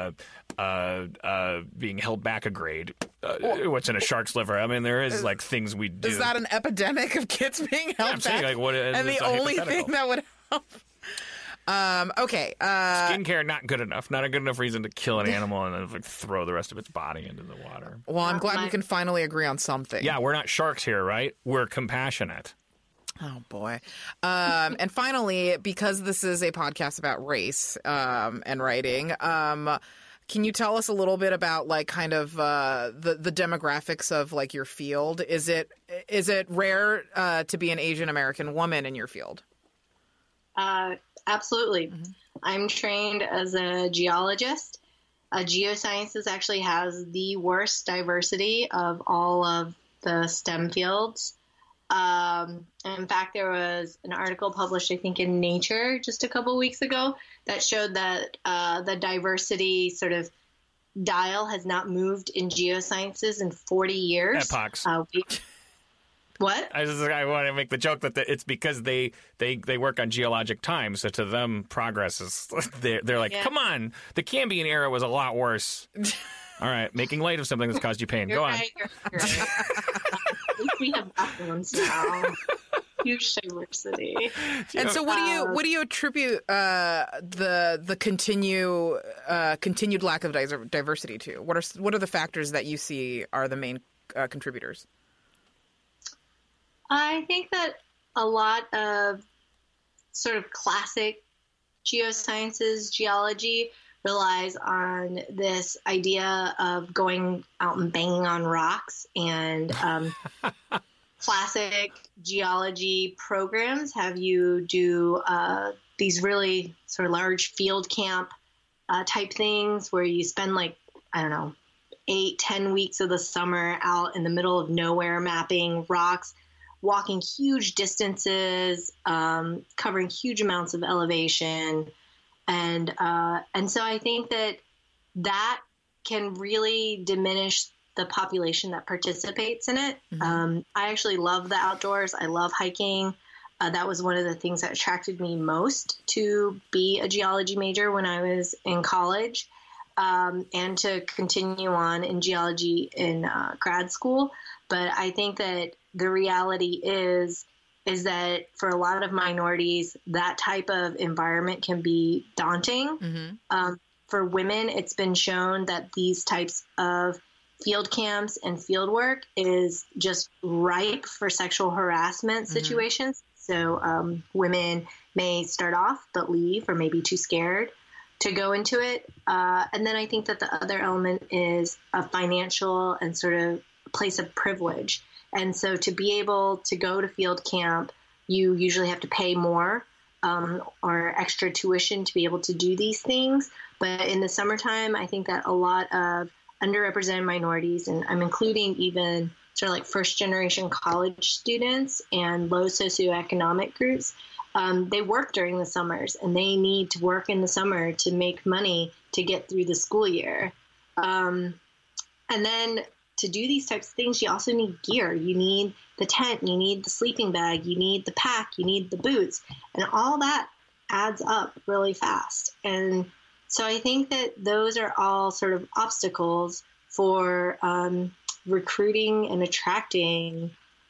being held back a grade? What's in a shark's liver? I mean, there is things we do. Is that an epidemic of kids being held back? Saying, and the only thing that would help. Okay. Skincare, not good enough. Not a good enough reason to kill an animal and then throw the rest of its body into the water. Well, I'm glad we can finally agree on something. Yeah, we're not sharks here, right? We're compassionate. Oh, boy. And finally, because this is a podcast about race and writing, can you tell us a little bit about the demographics of your field? Is it rare to be an Asian American woman in your field? Absolutely. Mm-hmm. I'm trained as a geologist. Geosciences actually has the worst diversity of all of the STEM fields. In fact, there was an article published, I think, in Nature just a couple weeks ago that showed that the diversity sort of dial has not moved in geosciences in 40 years. Epochs. What? I want to make the joke that it's because they work on geologic time, so to them progress is they're like, come on, the Cambrian era was a lot worse. All right, making light of something that's caused you pain. Go on. You're right. At least we have bathrooms now. huge diversity. And so, what do you attribute the continued lack of diversity to? What are the factors that you see are the main contributors? I think that a lot of sort of classic geosciences, geology, relies on this idea of going out and banging on rocks, and classic geology programs have you do these really sort of large field camp type things where you spend 8-10 weeks of the summer out in the middle of nowhere mapping rocks, walking huge distances, covering huge amounts of elevation. And so I think that can really diminish the population that participates in it. Mm-hmm. I actually love the outdoors. I love hiking. That was one of the things that attracted me most to be a geology major when I was in college, and to continue on in geology in grad school. But I think that the reality is that for a lot of minorities, that type of environment can be daunting. Mm-hmm. For women, it's been shown that these types of field camps and field work is just ripe for sexual harassment situations. So women may start off but leave or maybe too scared to go into it. And then I think that the other element is a financial and sort of place of privilege. And so to be able to go to field camp, you usually have to pay more or extra tuition to be able to do these things. But in the summertime, I think that a lot of underrepresented minorities, and I'm including even sort of like first-generation college students and low socioeconomic groups, they work during the summers, and they need to work in the summer to make money to get through the school year. And then to do these types of things, you also need gear. You need the tent, you need the sleeping bag, you need the pack, you need the boots, and all that adds up really fast. And so I think that those are all sort of obstacles for recruiting and attracting,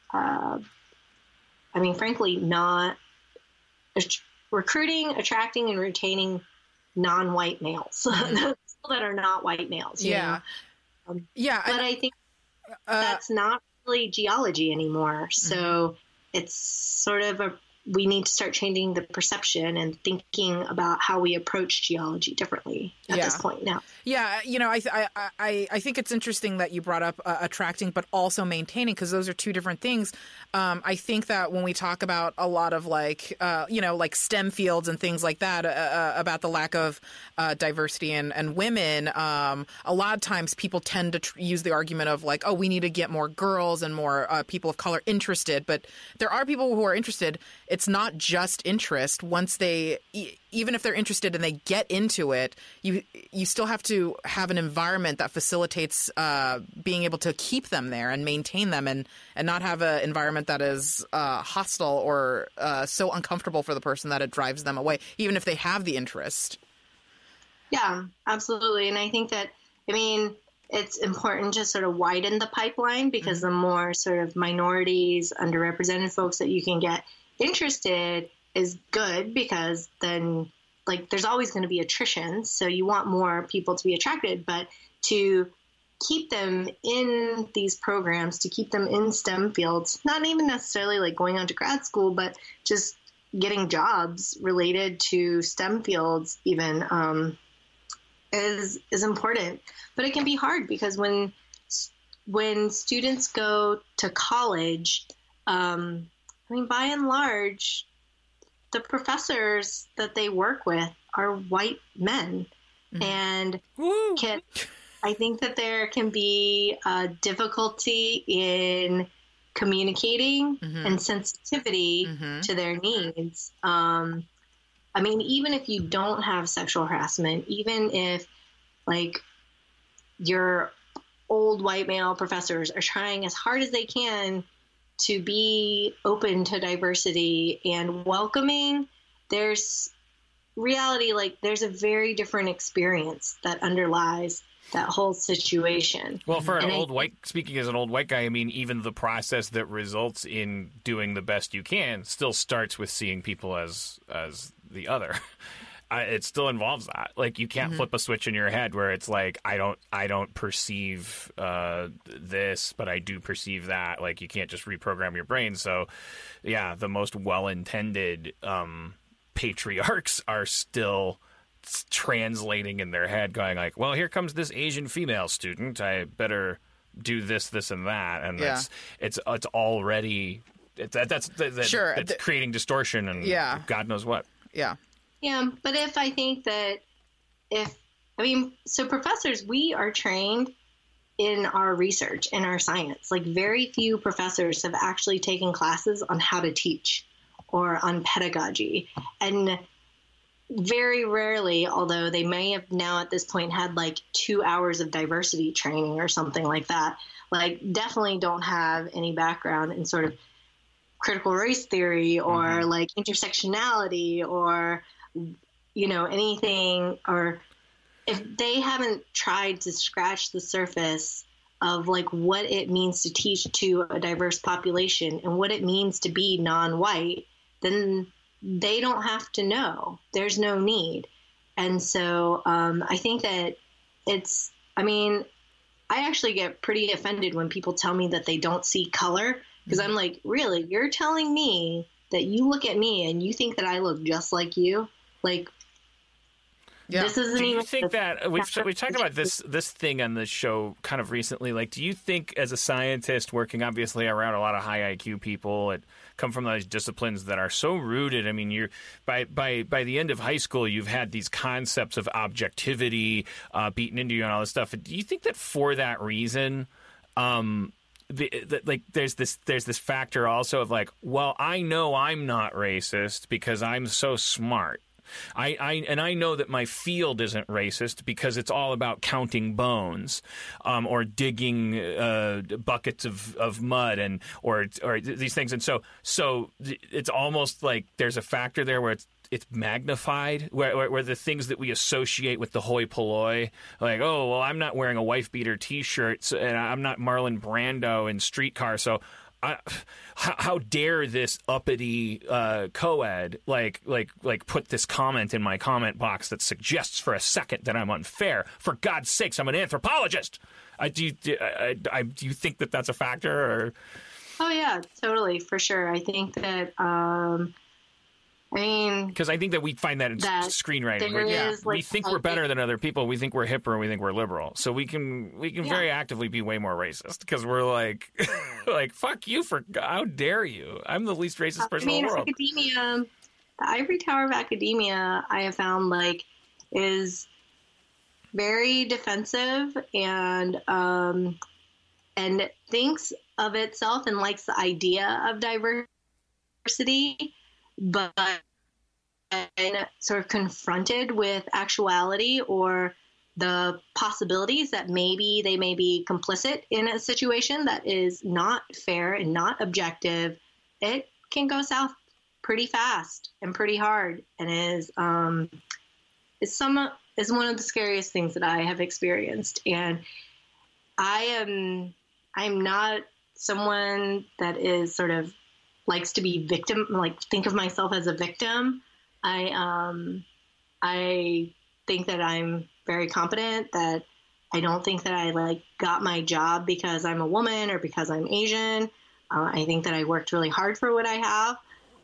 frankly, not recruiting, attracting, and retaining non-white males, people that are not white males. Yeah. But I think that's not really geology anymore. So it's sort of we need to start changing the perception and thinking about how we approach geology differently at this point now. Yeah, I think it's interesting that you brought up attracting but also maintaining, because those are two different things. I think that when we talk about a lot of like STEM fields and things like that, about the lack of diversity and women, a lot of times people tend to use the argument of like, oh, we need to get more girls and more people of color interested. But there are people who are interested. It's not just interest. Once they, even if they're interested and they get into it, you still have to have an environment that facilitates being able to keep them there and maintain them, and not have an environment that is hostile or so uncomfortable for the person that it drives them away, even if they have the interest. Yeah, absolutely. And I think that, it's important to sort of widen the pipeline, because the more sort of minorities, underrepresented folks that you can get interested is good, because then there's always going to be attrition. So you want more people to be attracted, but to keep them in these programs, to keep them in STEM fields, not even necessarily going on to grad school, but just getting jobs related to STEM fields even, is important. But it can be hard, because when students go to college, by and large, the professors that they work with are white men. And I think that there can be difficulty in communicating and sensitivity to their needs. Even if you don't have sexual harassment, even if your old white male professors are trying as hard as they can to be open to diversity and welcoming, there's reality, there's a very different experience that underlies that whole situation. Well, for speaking as an old white guy, I mean, even the process that results in doing the best you can still starts with seeing people as the other. It still involves that. Like, you can't flip a switch in your head where it's like, I don't perceive this, but I do perceive that. Like, you can't just reprogram your brain. So, yeah, the most well-intended patriarchs are still translating in their head, going like, well, here comes this Asian female student, I better do this and that, and it's already that's creating distortion and God knows what. But so professors, we are trained in our research, in our science. Like, very few professors have actually taken classes on how to teach or on pedagogy, and very rarely, although they may have now at this point had like 2 hours of diversity training or something like that, like definitely don't have any background in sort of critical race theory or like intersectionality or, you know, anything, or if they haven't tried to scratch the surface of like what it means to teach to a diverse population and what it means to be non-white, then they don't have to know. There's no need. And so I think that I actually get pretty offended when people tell me that they don't see color, because I'm like, really? You're telling me that you look at me and you think that I look just like you? Like, this isn't do you even think that we've talked about this thing on the show kind of recently? Like, do you think, as a scientist working obviously around a lot of high IQ people that come from those disciplines that are so rooted, I mean, you're by the end of high school, you've had these concepts of objectivity beaten into you and all this stuff. Do you think that for that reason, like there's this factor also of like, well, I know I'm not racist because I'm so smart. I know that my field isn't racist because it's all about counting bones, or digging buckets of mud or these things, and so it's almost like there's a factor there where it's magnified, where the things that we associate with the hoi polloi, like, oh, well, I'm not wearing a wife beater T-shirt and I'm not Marlon Brando in Streetcar, so. How dare this uppity co-ed like put this comment in my comment box that suggests for a second that I'm unfair? For God's sakes, I'm an anthropologist. Do you think that that's a factor? Or? Oh yeah, totally, for sure. I think that because I think that we find that in screenwriting. We think we're better than other people. We think we're hipper, and we think we're liberal. So we can very actively be way more racist because we're like, like, fuck you, for how dare you? I'm the least racist person in the world. Academia, the ivory tower of academia, I have found is very defensive and thinks of itself and likes the idea of diversity, but when sort of confronted with actuality or the possibilities that maybe they may be complicit in a situation that is not fair and not objective, it can go south pretty fast and pretty hard, and is one of the scariest things that I have experienced. And I'm not someone that is sort of likes to be victim, like think of myself as a victim. I think that I'm very competent, that I don't think that I got my job because I'm a woman or because I'm Asian. I think that I worked really hard for what I have.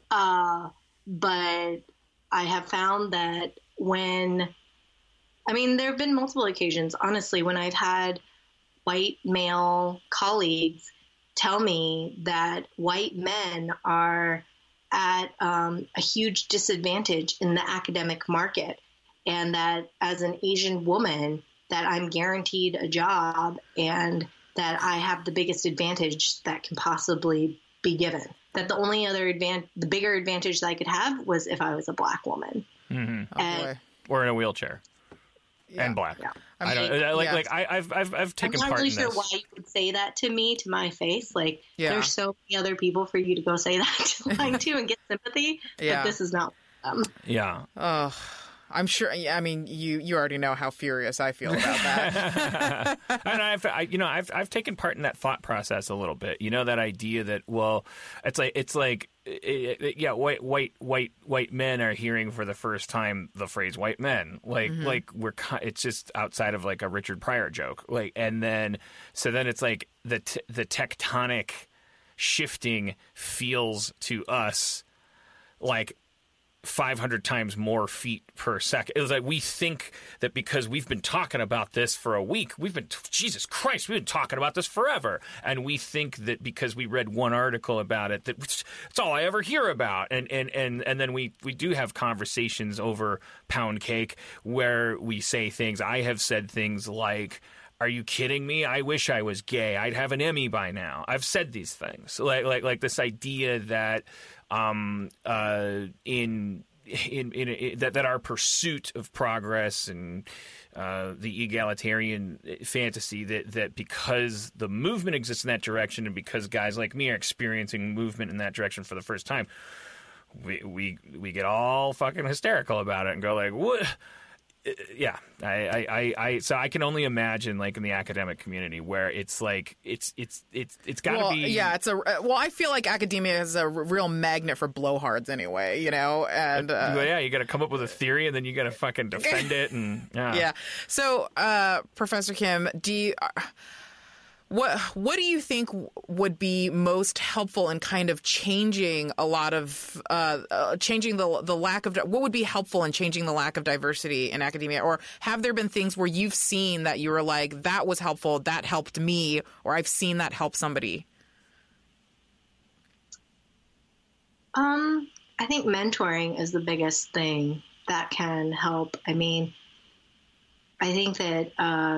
But I have found that there have been multiple occasions, honestly, when I've had white male colleagues tell me that white men are at a huge disadvantage in the academic market, and that as an Asian woman that I'm guaranteed a job and that I have the biggest advantage that can possibly be given. That the only other the bigger advantage that I could have was if I was a black woman. Mm-hmm. Or in a wheelchair. Yeah. And black. Yeah. I've taken part in this. I'm not really sure why you would say that to me, to my face. There's so many other people for you to go say that to and get sympathy. But this is not them. Yeah. I'm sure. I mean, you already know how furious I feel about that. And I've taken part in that thought process a little bit. You know, that idea that, well, it's like white men are hearing for the first time the phrase "white men." It's just outside of like a Richard Pryor joke. And then it's like the tectonic shifting feels to us like 500 times more feet per second. It was like we think that because we've been talking about this for a week, Jesus Christ, we've been talking about this forever. And we think that because we read one article about it, that it's all I ever hear about. And then we do have conversations over pound cake where we say things. I have said things like, "Are you kidding me? I wish I was gay. I'd have an Emmy by now." I've said these things. Like this idea that that our pursuit of progress and the egalitarian fantasy that because the movement exists in that direction and because guys like me are experiencing movement in that direction for the first time, we get all fucking hysterical about it and go like, what? Yeah, so I can only imagine, like, in the academic community where it's like it's got to be. Yeah, I feel like academia is a real magnet for blowhards anyway, you know. And you got to come up with a theory and then you got to fucking defend it and yeah. So, Professor Kim, What do you think would be most helpful in kind of changing a lot of changing the lack of what would be helpful in changing the lack of diversity in academia? Or have there been things where you've seen that you were like, that was helpful, that helped me, or I've seen that help somebody? I think mentoring is the biggest thing that can help. I mean, I think that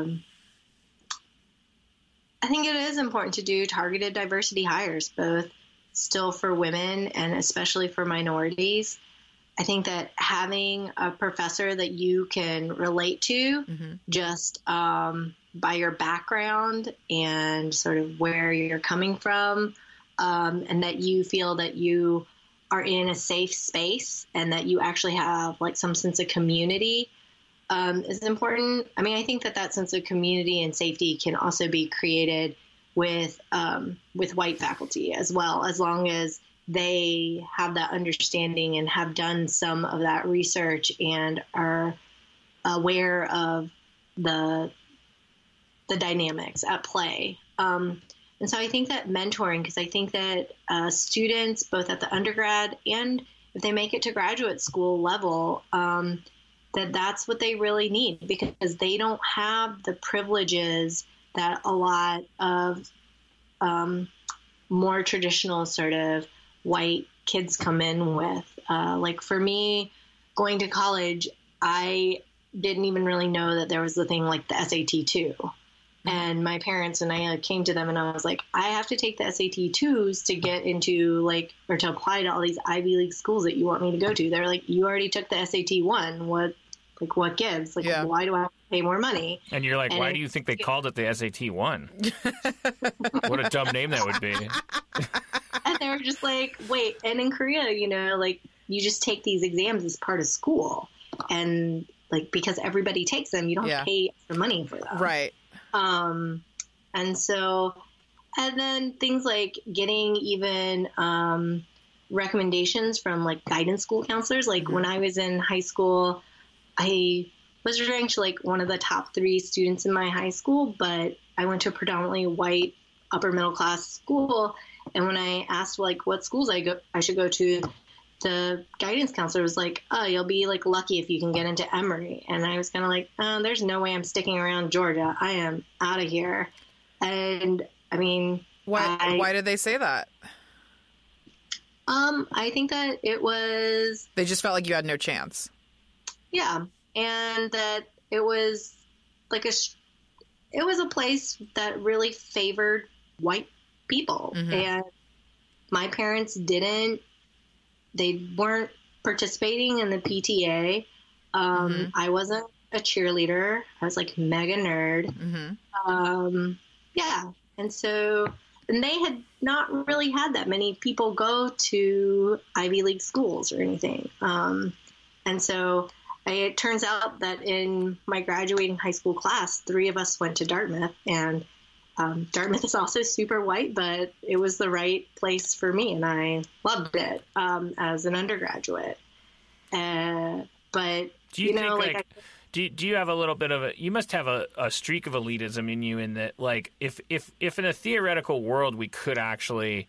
I think it is important to do targeted diversity hires, both still for women and especially for minorities. I think that having a professor that you can relate to just by your background and sort of where you're coming from, and that you feel that you are in a safe space and that you actually have like some sense of community is important. I mean, I think that sense of community and safety can also be created with white faculty as well, as long as they have that understanding and have done some of that research and are aware of the dynamics at play. And so I think that mentoring, because I think that students, both at the undergrad and if they make it to graduate school level, that's what they really need, because they don't have the privileges that a lot of more traditional sort of white kids come in with. Like for me, going to college, I didn't even really know that there was the thing like the SAT-2. And my parents and I came to them and I was like, I have to take the SAT-2s to get into or to apply to all these Ivy League schools that you want me to go to. They're like, you already took the SAT-1. What gives? Why do I have to pay more money? And you're like, why do you think they called it the SAT-1? What a dumb name that would be. And they were just like, wait, and in Korea, you just take these exams as part of school. And because everybody takes them, you don't pay extra money for them. Right. And then things like getting even recommendations from guidance school counselors. When I was in high school, I was ranked one of the top 3 students in my high school, but I went to a predominantly white upper middle class school. And when I asked what schools I should go to, the guidance counselor was like, oh, you'll be lucky if you can get into Emory. And I was kind of like, oh, there's no way I'm sticking around Georgia. I am out of here. And I mean, why did they say that? I think that it was, they just felt like you had no chance. Yeah. And that it was it was a place that really favored white people. And my parents they weren't participating in the PTA. I wasn't a cheerleader. I was mega nerd. Yeah. And they had not really had that many people go to Ivy League schools or anything. And so it turns out that in my graduating high school class, 3 of us went to Dartmouth, and Dartmouth is also super white, but it was the right place for me, and I loved it as an undergraduate. But do you think, like, do you have a little bit of you must have a streak of elitism in you, in that, like, if in a theoretical world we could actually,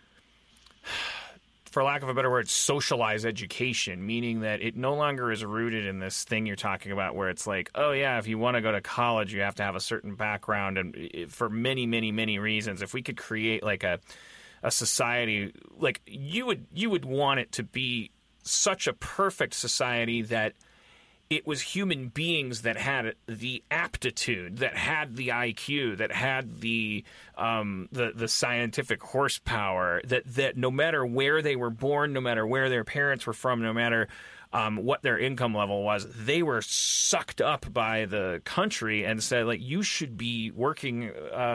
for lack of a better word, socialize education, meaning that it no longer is rooted in this thing you're talking about where it's like, oh yeah, if you want to go to college, you have to have a certain background, and for many, many, many reasons. If we could create like a society, like you would want it to be such a perfect society that it was human beings that had the aptitude, that had the IQ, that had the scientific horsepower, that no matter where they were born, no matter where their parents were from, no matter what their income level was, they were sucked up by the country and said, like, you should be working,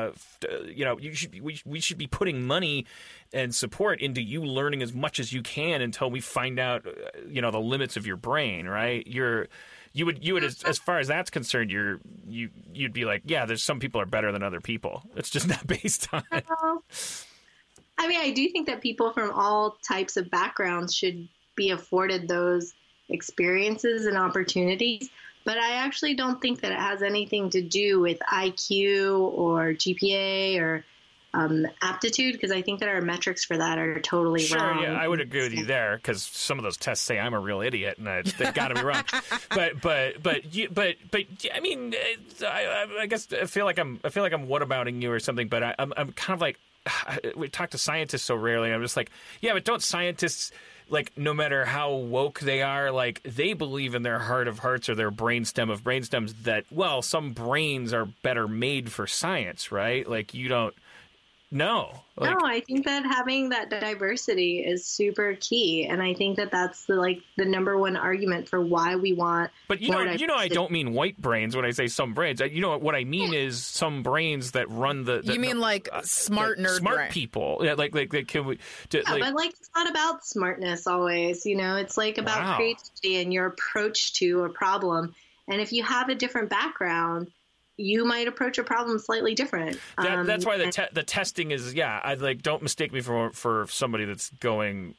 we should be putting money and support into you learning as much as you can until we find out, the limits of your brain, right? You would as far as that's concerned, you'd be like, yeah, there's some people are better than other people. It's just not based on it. I mean, I do think that people from all types of backgrounds should be afforded those experiences and opportunities, but I actually don't think that it has anything to do with IQ or GPA or aptitude, because I think that our metrics for that are totally wrong. Yeah, I would agree with you there, because some of those tests say I'm a real idiot, and they've got to be wrong. But I mean, I guess I feel like I'm whatabouting you or something. But I'm kind of like, we talk to scientists so rarely. I'm just like, yeah, but don't scientists, like, no matter how woke they are, like, they believe in their heart of hearts or their brainstem of brainstems that, well, some brains are better made for science, right? Like, you don't. No. No, I think that having that diversity is super key, and I think that that's the number one argument for why we want. But I don't mean white brains when I say some brains. What I mean is some brains that run the you mean like smart nerd smart brain. People. Yeah, but it's not about smartness always. It's like about creativity and your approach to a problem. And if you have a different background, you might approach a problem slightly different. That's why the testing is, don't mistake me for somebody that's going,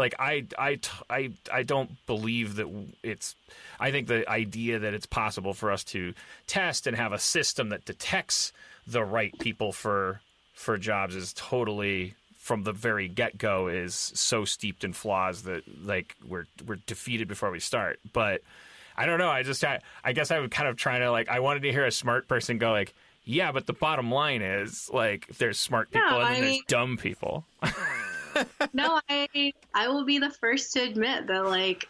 I don't believe that I think the idea that it's possible for us to test and have a system that detects the right people for jobs is totally, from the very get-go, is so steeped in flaws that, like, we're defeated before we start. But I don't know. I guess I would kind of try to, like, I wanted to hear a smart person go, like, yeah, but the bottom line is, like, there's smart people and then there's dumb people. No, I will be the first to admit that, like,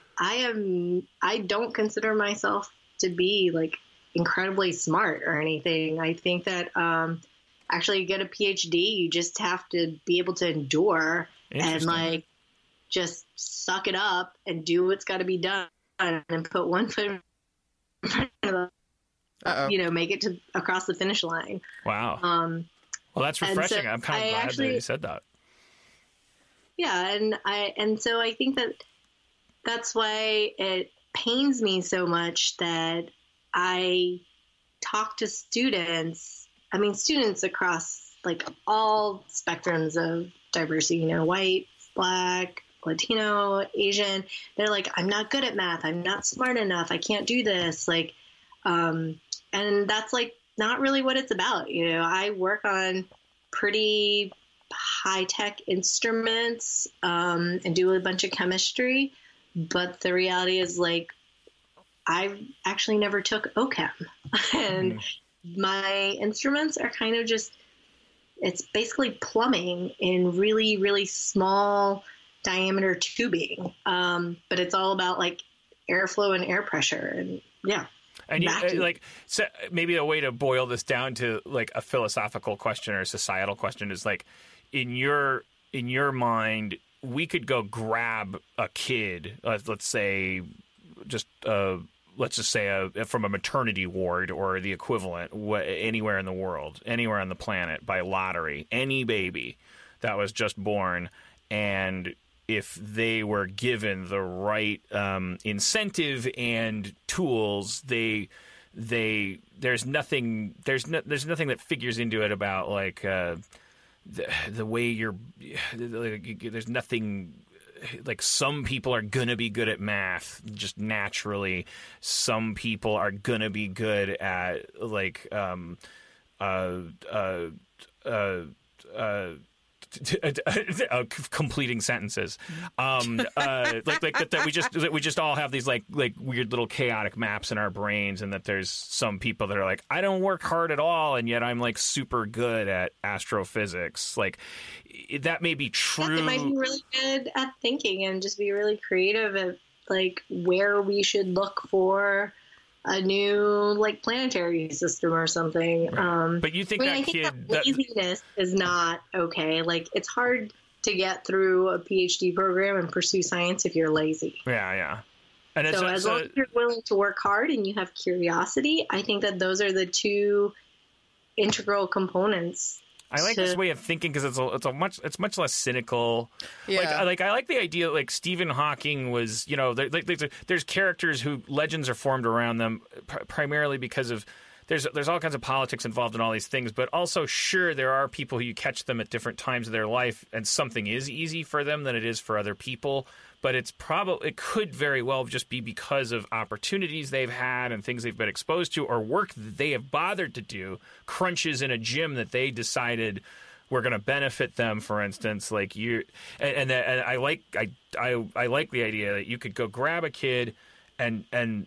I don't consider myself to be, like, incredibly smart or anything. I think that actually, you get a PhD, you just have to be able to endure and, like, just suck it up and do what's got to be done. And put one foot in front of the, make it across the finish line. Wow. Well, that's refreshing. I'm kind of glad that you said that. Yeah, and so I think that's why it pains me so much that I talk to students. I mean, students across, like, all spectrums of diversity. White, Black, Latino, Asian, they're like, I'm not good at math. I'm not smart enough. I can't do this. Like, and that's, like, not really what it's about. I work on pretty high tech instruments, and do a bunch of chemistry. But the reality is, like, I actually never took OChem and my instruments are kind of just, it's basically plumbing in really, really small diameter tubing, but it's all about, like, airflow and air pressure, and and so maybe a way to boil this down to, like, a philosophical question or a societal question is, like, in your mind, we could go grab a kid, let's say from a maternity ward or the equivalent, anywhere in the world, anywhere on the planet, by lottery, any baby that was just born, and if they were given the right incentive and tools, there's nothing that figures into it about like the way you're there's nothing like some people are gonna be good at math just naturally. Some people are gonna be good at like completing sentences, that we just all have these like weird little chaotic maps in our brains, and that there's some people that are like, I don't work hard at all, and yet I'm like super good at astrophysics. Like that may be true. They might be really good at thinking and just be really creative at like where we should look for a new like planetary system or something. Right. But you think I think that laziness is not okay. Like it's hard to get through a PhD program and pursue science if you're lazy. Yeah. And so as long as you're willing to work hard and you have curiosity, I think that those are the two integral components. I like this way of thinking because it's much less cynical. Yeah. Like I like the idea like Stephen Hawking was, you know, there's characters who legends are formed around them primarily because of there's all kinds of politics involved in all these things, but also sure there are people who you catch them at different times of their life and something is easy for them than it is for other people. But it could very well just be because of opportunities they've had and things they've been exposed to, or work that they have bothered to do, crunches in a gym that they decided were going to benefit them. For instance, like you, and I like the idea that you could go grab a kid and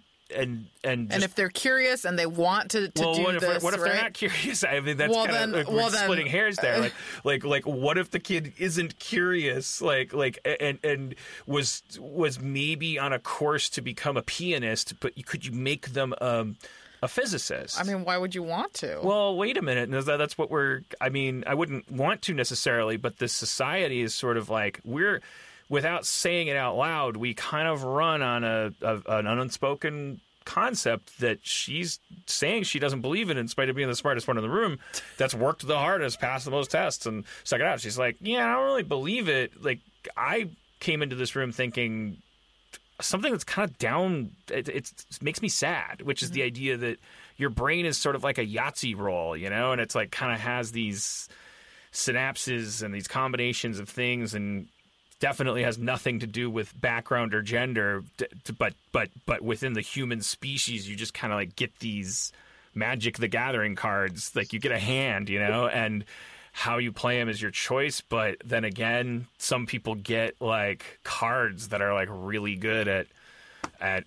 if they're curious and they want to do this, what if they're not curious? I mean, that's we're splitting hairs there. Like, what if the kid isn't curious? And was maybe on a course to become a pianist, but could you make them a physicist? I mean, why would you want to? Well, wait a minute. That's what I wouldn't want to necessarily, but this society is sort of like without saying it out loud, we kind of run on an unspoken concept that she's saying she doesn't believe in spite of being the smartest one in the room, that's worked the hardest, passed the most tests, and stuck it out. She's like, yeah, I don't really believe it. Like, I came into this room thinking something that's kind of down, it makes me sad, which is the idea that your brain is sort of like a Yahtzee roll, you know, and it's like kind of has these synapses and these combinations of things, and definitely has nothing to do with background or gender, but within the human species, you just kind of like get these Magic the Gathering cards, like you get a hand, you know, and how you play them is your choice. But then again, some people get like cards that are like really good at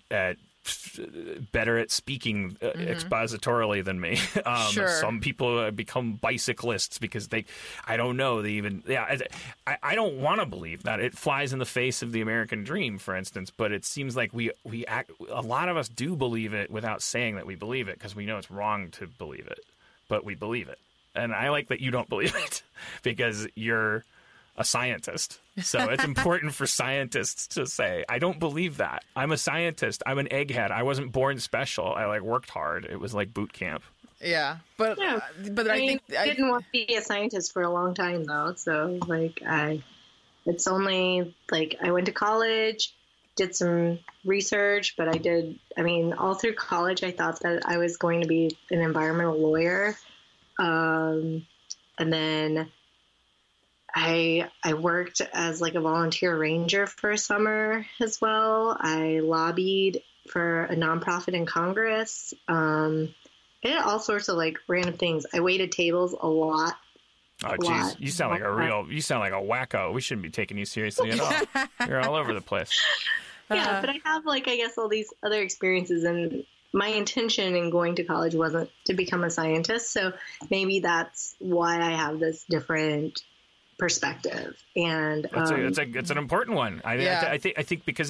better at speaking expositorily than me. Sure. Some people become bicyclists because I don't know. I don't want to believe that. It flies in the face of the American dream, for instance, but it seems like a lot of us do believe it without saying that we believe it because we know it's wrong to believe it, but we believe it. And I like that you don't believe it because you're a scientist. So it's important for scientists to say, I don't believe that. I'm a scientist. I'm an egghead. I wasn't born special. I worked hard. It was like boot camp. Yeah. But I think I didn't want to be a scientist for a long time though. So it's only like I went to college, did some research, but all through college, I thought that I was going to be an environmental lawyer. And then I worked as like a volunteer ranger for a summer as well. I lobbied for a nonprofit in Congress. I did all sorts of like random things. I waited tables a lot. Oh, jeez. You sound like you sound like a wacko. We shouldn't be taking you seriously at all. You're all over the place. Yeah, but I have like, I guess all these other experiences, and my intention in going to college wasn't to become a scientist. So maybe that's why I have this different perspective, and it's an important one. I think because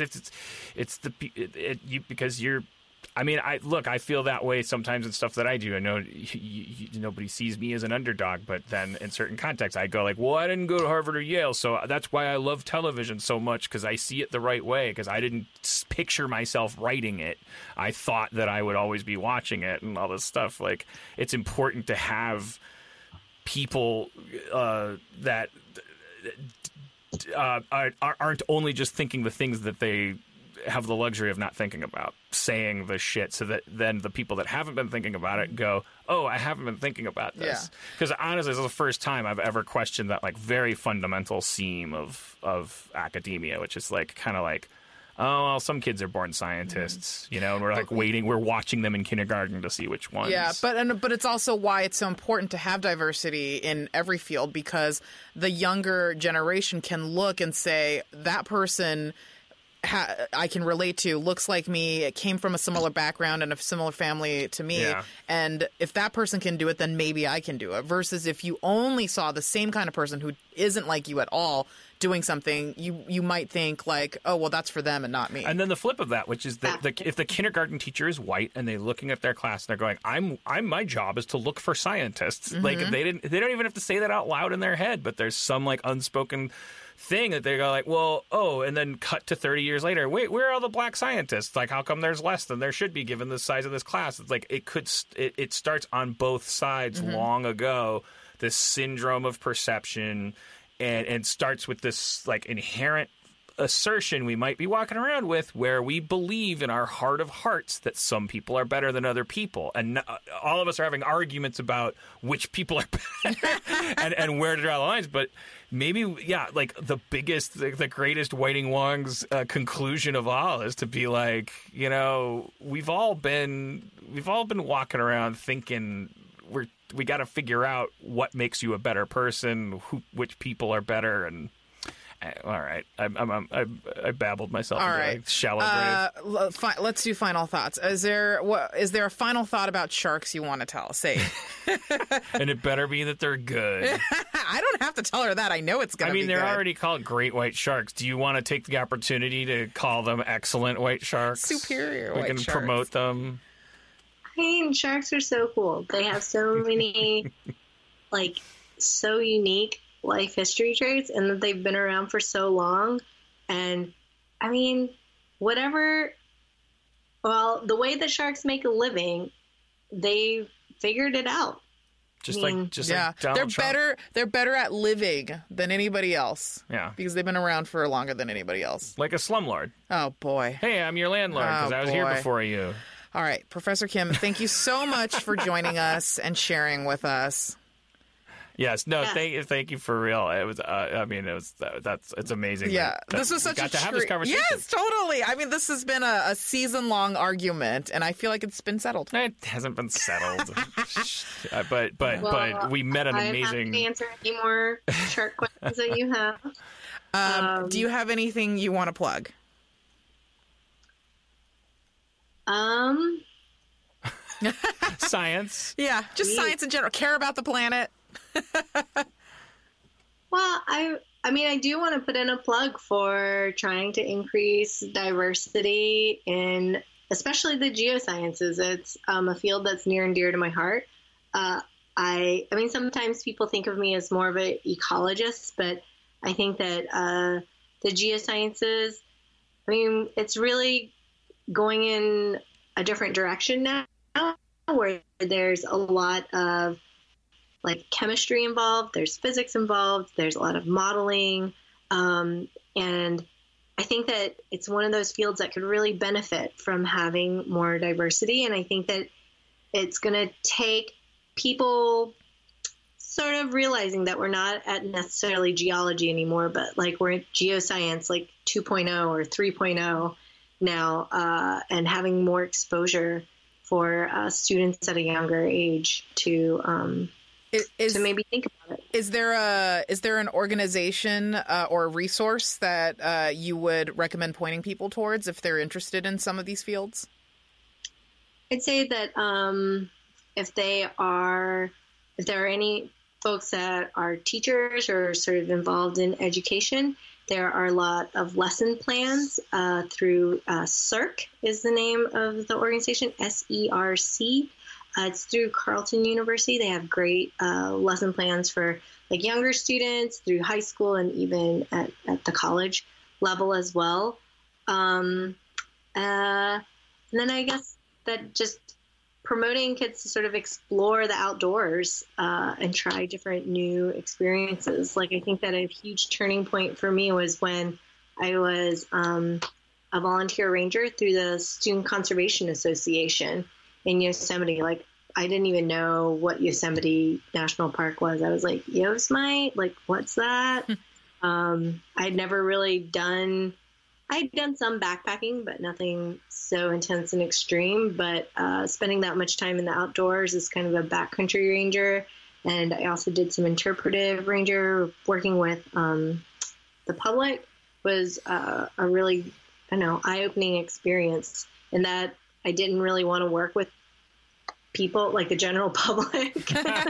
because you're. I mean, I feel that way sometimes in stuff that I do. I know nobody sees me as an underdog, but then in certain contexts, I go like, well, I didn't go to Harvard or Yale, so that's why I love television so much, because I see it the right way, because I didn't picture myself writing it. I thought that I would always be watching it and all this stuff. Like, it's important to have people that aren't only just thinking the things that they have the luxury of not thinking about, saying the shit, so that then the people that haven't been thinking about it go, oh, I haven't been thinking about this. Because honestly, this is the first time I've ever questioned that like very fundamental seam of academia, which is like kind of like, oh, well, some kids are born scientists, you know, and we're like we're watching them in kindergarten to see which ones. Yeah, but it's also why it's so important to have diversity in every field, because the younger generation can look and say, that person I can relate to, looks like me, it came from a similar background and a similar family to me, and if that person can do it, then maybe I can do it. Versus if you only saw the same kind of person who isn't like you at all doing something, you might think like, oh, well, that's for them and not me. And then the flip of that, which is that if the kindergarten teacher is white and they're looking at their class and they're going, I'm my job is to look for scientists. Like they don't even have to say that out loud in their head, but there's some like unspoken thing that they go like, well, oh, and then cut to 30 years later, wait, where are all the black scientists? Like, how come there's less than there should be given the size of this class? It's like it starts on both sides long ago, this syndrome of perception, and starts with this like inherent assertion we might be walking around with, where we believe in our heart of hearts that some people are better than other people, and all of us are having arguments about which people are better and where to draw the lines. But maybe, like the greatest Whiting Wong's conclusion of all is to be like, you know, we've all been walking around thinking we got to figure out what makes you a better person, which people are better, and. All right, I babbled myself into a shallow grave. Let's do final thoughts. Is there a final thought about sharks you want to tell? Say, and it better be that they're good. I don't have to tell her that. I know it's going to be good. I mean, they're already called great white sharks. Do you want to take the opportunity to call them excellent white sharks? Superior white sharks. We can promote them. I mean, sharks are so cool. They have so many, like, so unique life history traits, and that they've been around for so long. And I mean, the way that sharks make a living, they figured it out. Just like Donald Trump. They're better at living than anybody else. Yeah, because they've been around for longer than anybody else. Like a slumlord. Oh boy. Hey, I'm your landlord because I was here before you. All right, Professor Kim, thank you so much for joining us and sharing with us. Yes, no, thank you for real. It was, it's amazing. Yeah, this was such got to have this conversation. Yes, totally. I mean, this has been a season-long argument, and I feel like it's been settled. It hasn't been settled, but we met an amazing. I'm happy to answer any more shark questions that you have. Do you have anything you want to plug? Science. Yeah, just science in general. Care about the planet. Well, I mean, I do want to put in a plug for trying to increase diversity in especially the geosciences. It's a field that's near and dear to my heart. I mean, sometimes people think of me as more of an ecologist, but I think that the geosciences, I mean, it's really going in a different direction now, where there's a lot of like chemistry involved, there's physics involved, there's a lot of modeling, and I think that it's one of those fields that could really benefit from having more diversity. And I think that it's going to take people sort of realizing that we're not at necessarily geology anymore, but like we're in geoscience like 2.0 or 3.0 now, and having more exposure for students at a younger age to maybe think about it. Is there an organization or a resource that you would recommend pointing people towards if they're interested in some of these fields? I'd say that if there are any folks that are teachers or sort of involved in education, there are a lot of lesson plans through SERC is the name of the organization, SERC. It's through Carleton University. They have great lesson plans for like younger students through high school and even at the college level as well. And then I guess that just promoting kids to sort of explore the outdoors and try different new experiences. Like, I think that a huge turning point for me was when I was a volunteer ranger through the Student Conservation Association in Yosemite. Like, I didn't even know what Yosemite National Park was. I was like, Yosemite? Like, what's that? I'd never really done... I'd done some backpacking, but nothing so intense and extreme. But spending that much time in the outdoors as kind of a backcountry ranger, and I also did some interpretive ranger working with the public, was a really, eye-opening experience. In that I didn't really want to work with people like the general public.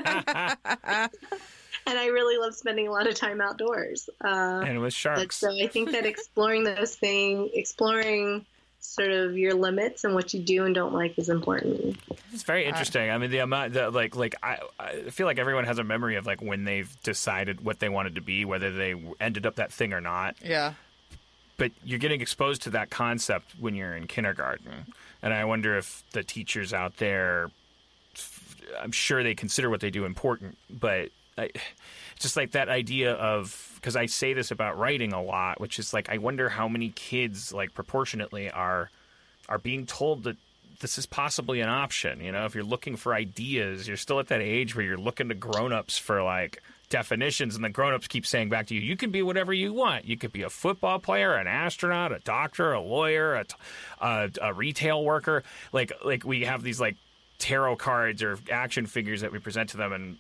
And I really love spending a lot of time outdoors. And with sharks. So I think that exploring those things, exploring sort of your limits and what you do and don't like is important. It's very interesting. I mean, the amount that I feel like everyone has a memory of like when they've decided what they wanted to be, whether they ended up that thing or not. Yeah. But you're getting exposed to that concept when you're in kindergarten. And I wonder if the teachers out there, I'm sure they consider what they do important, but just like that idea of, because I say this about writing a lot, which is like, I wonder how many kids, like proportionately, are being told that this is possibly an option. You know, if you're looking for ideas, you're still at that age where you're looking to grown-ups for like definitions, and the grown-ups keep saying back to you, you can be whatever you want. You could be a football player, an astronaut, a doctor, a lawyer, a retail worker. Like we have these like tarot cards or action figures that we present to them, and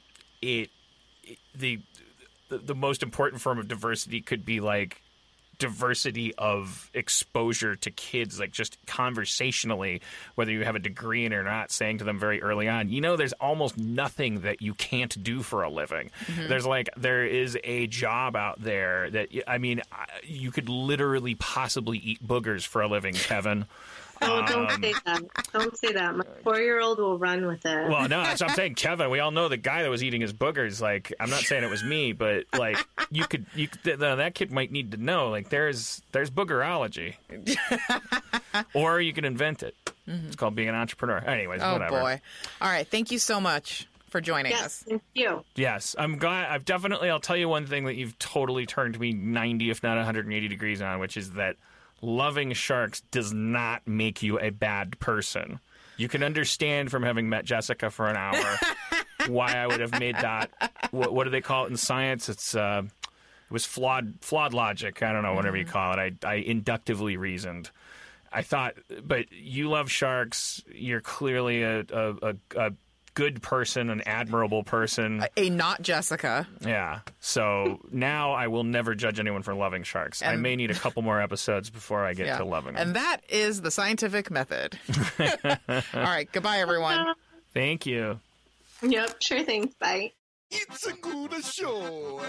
the most important form of diversity could be like diversity of exposure to kids, like just conversationally, whether you have a degree in it or not, saying to them very early on, there's almost nothing that you can't do for a living. Mm-hmm. There is a job out there that, I mean, you could literally possibly eat boogers for a living, Kevin. Oh, don't say that. Don't say that. My 4-year-old will run with it. Well, no, that's what I'm saying, Kevin. We all know the guy that was eating his boogers. Like, I'm not saying it was me, but like, that kid might need to know. Like, there's boogerology, or you can invent it. Mm-hmm. It's called being an entrepreneur. Anyways, whatever. Oh boy! All right, thank you so much for joining us. Thank you. Yes, I'm glad. I'll tell you one thing that you've totally turned me 90, if not 180 degrees on, which is that loving sharks does not make you a bad person. You can understand from having met Jessica for an hour why I would have made that. What do they call it in science? It was flawed logic. I don't know, whatever you call it. I inductively reasoned. I thought, but you love sharks. You're clearly a good person, an admirable person. A not Jessica. Yeah. So now I will never judge anyone for loving sharks. I may need a couple more episodes before I get to loving them. And that is the scientific method. All right. Goodbye, everyone. Thank you. Yep. Sure thing. Bye. It's a good show.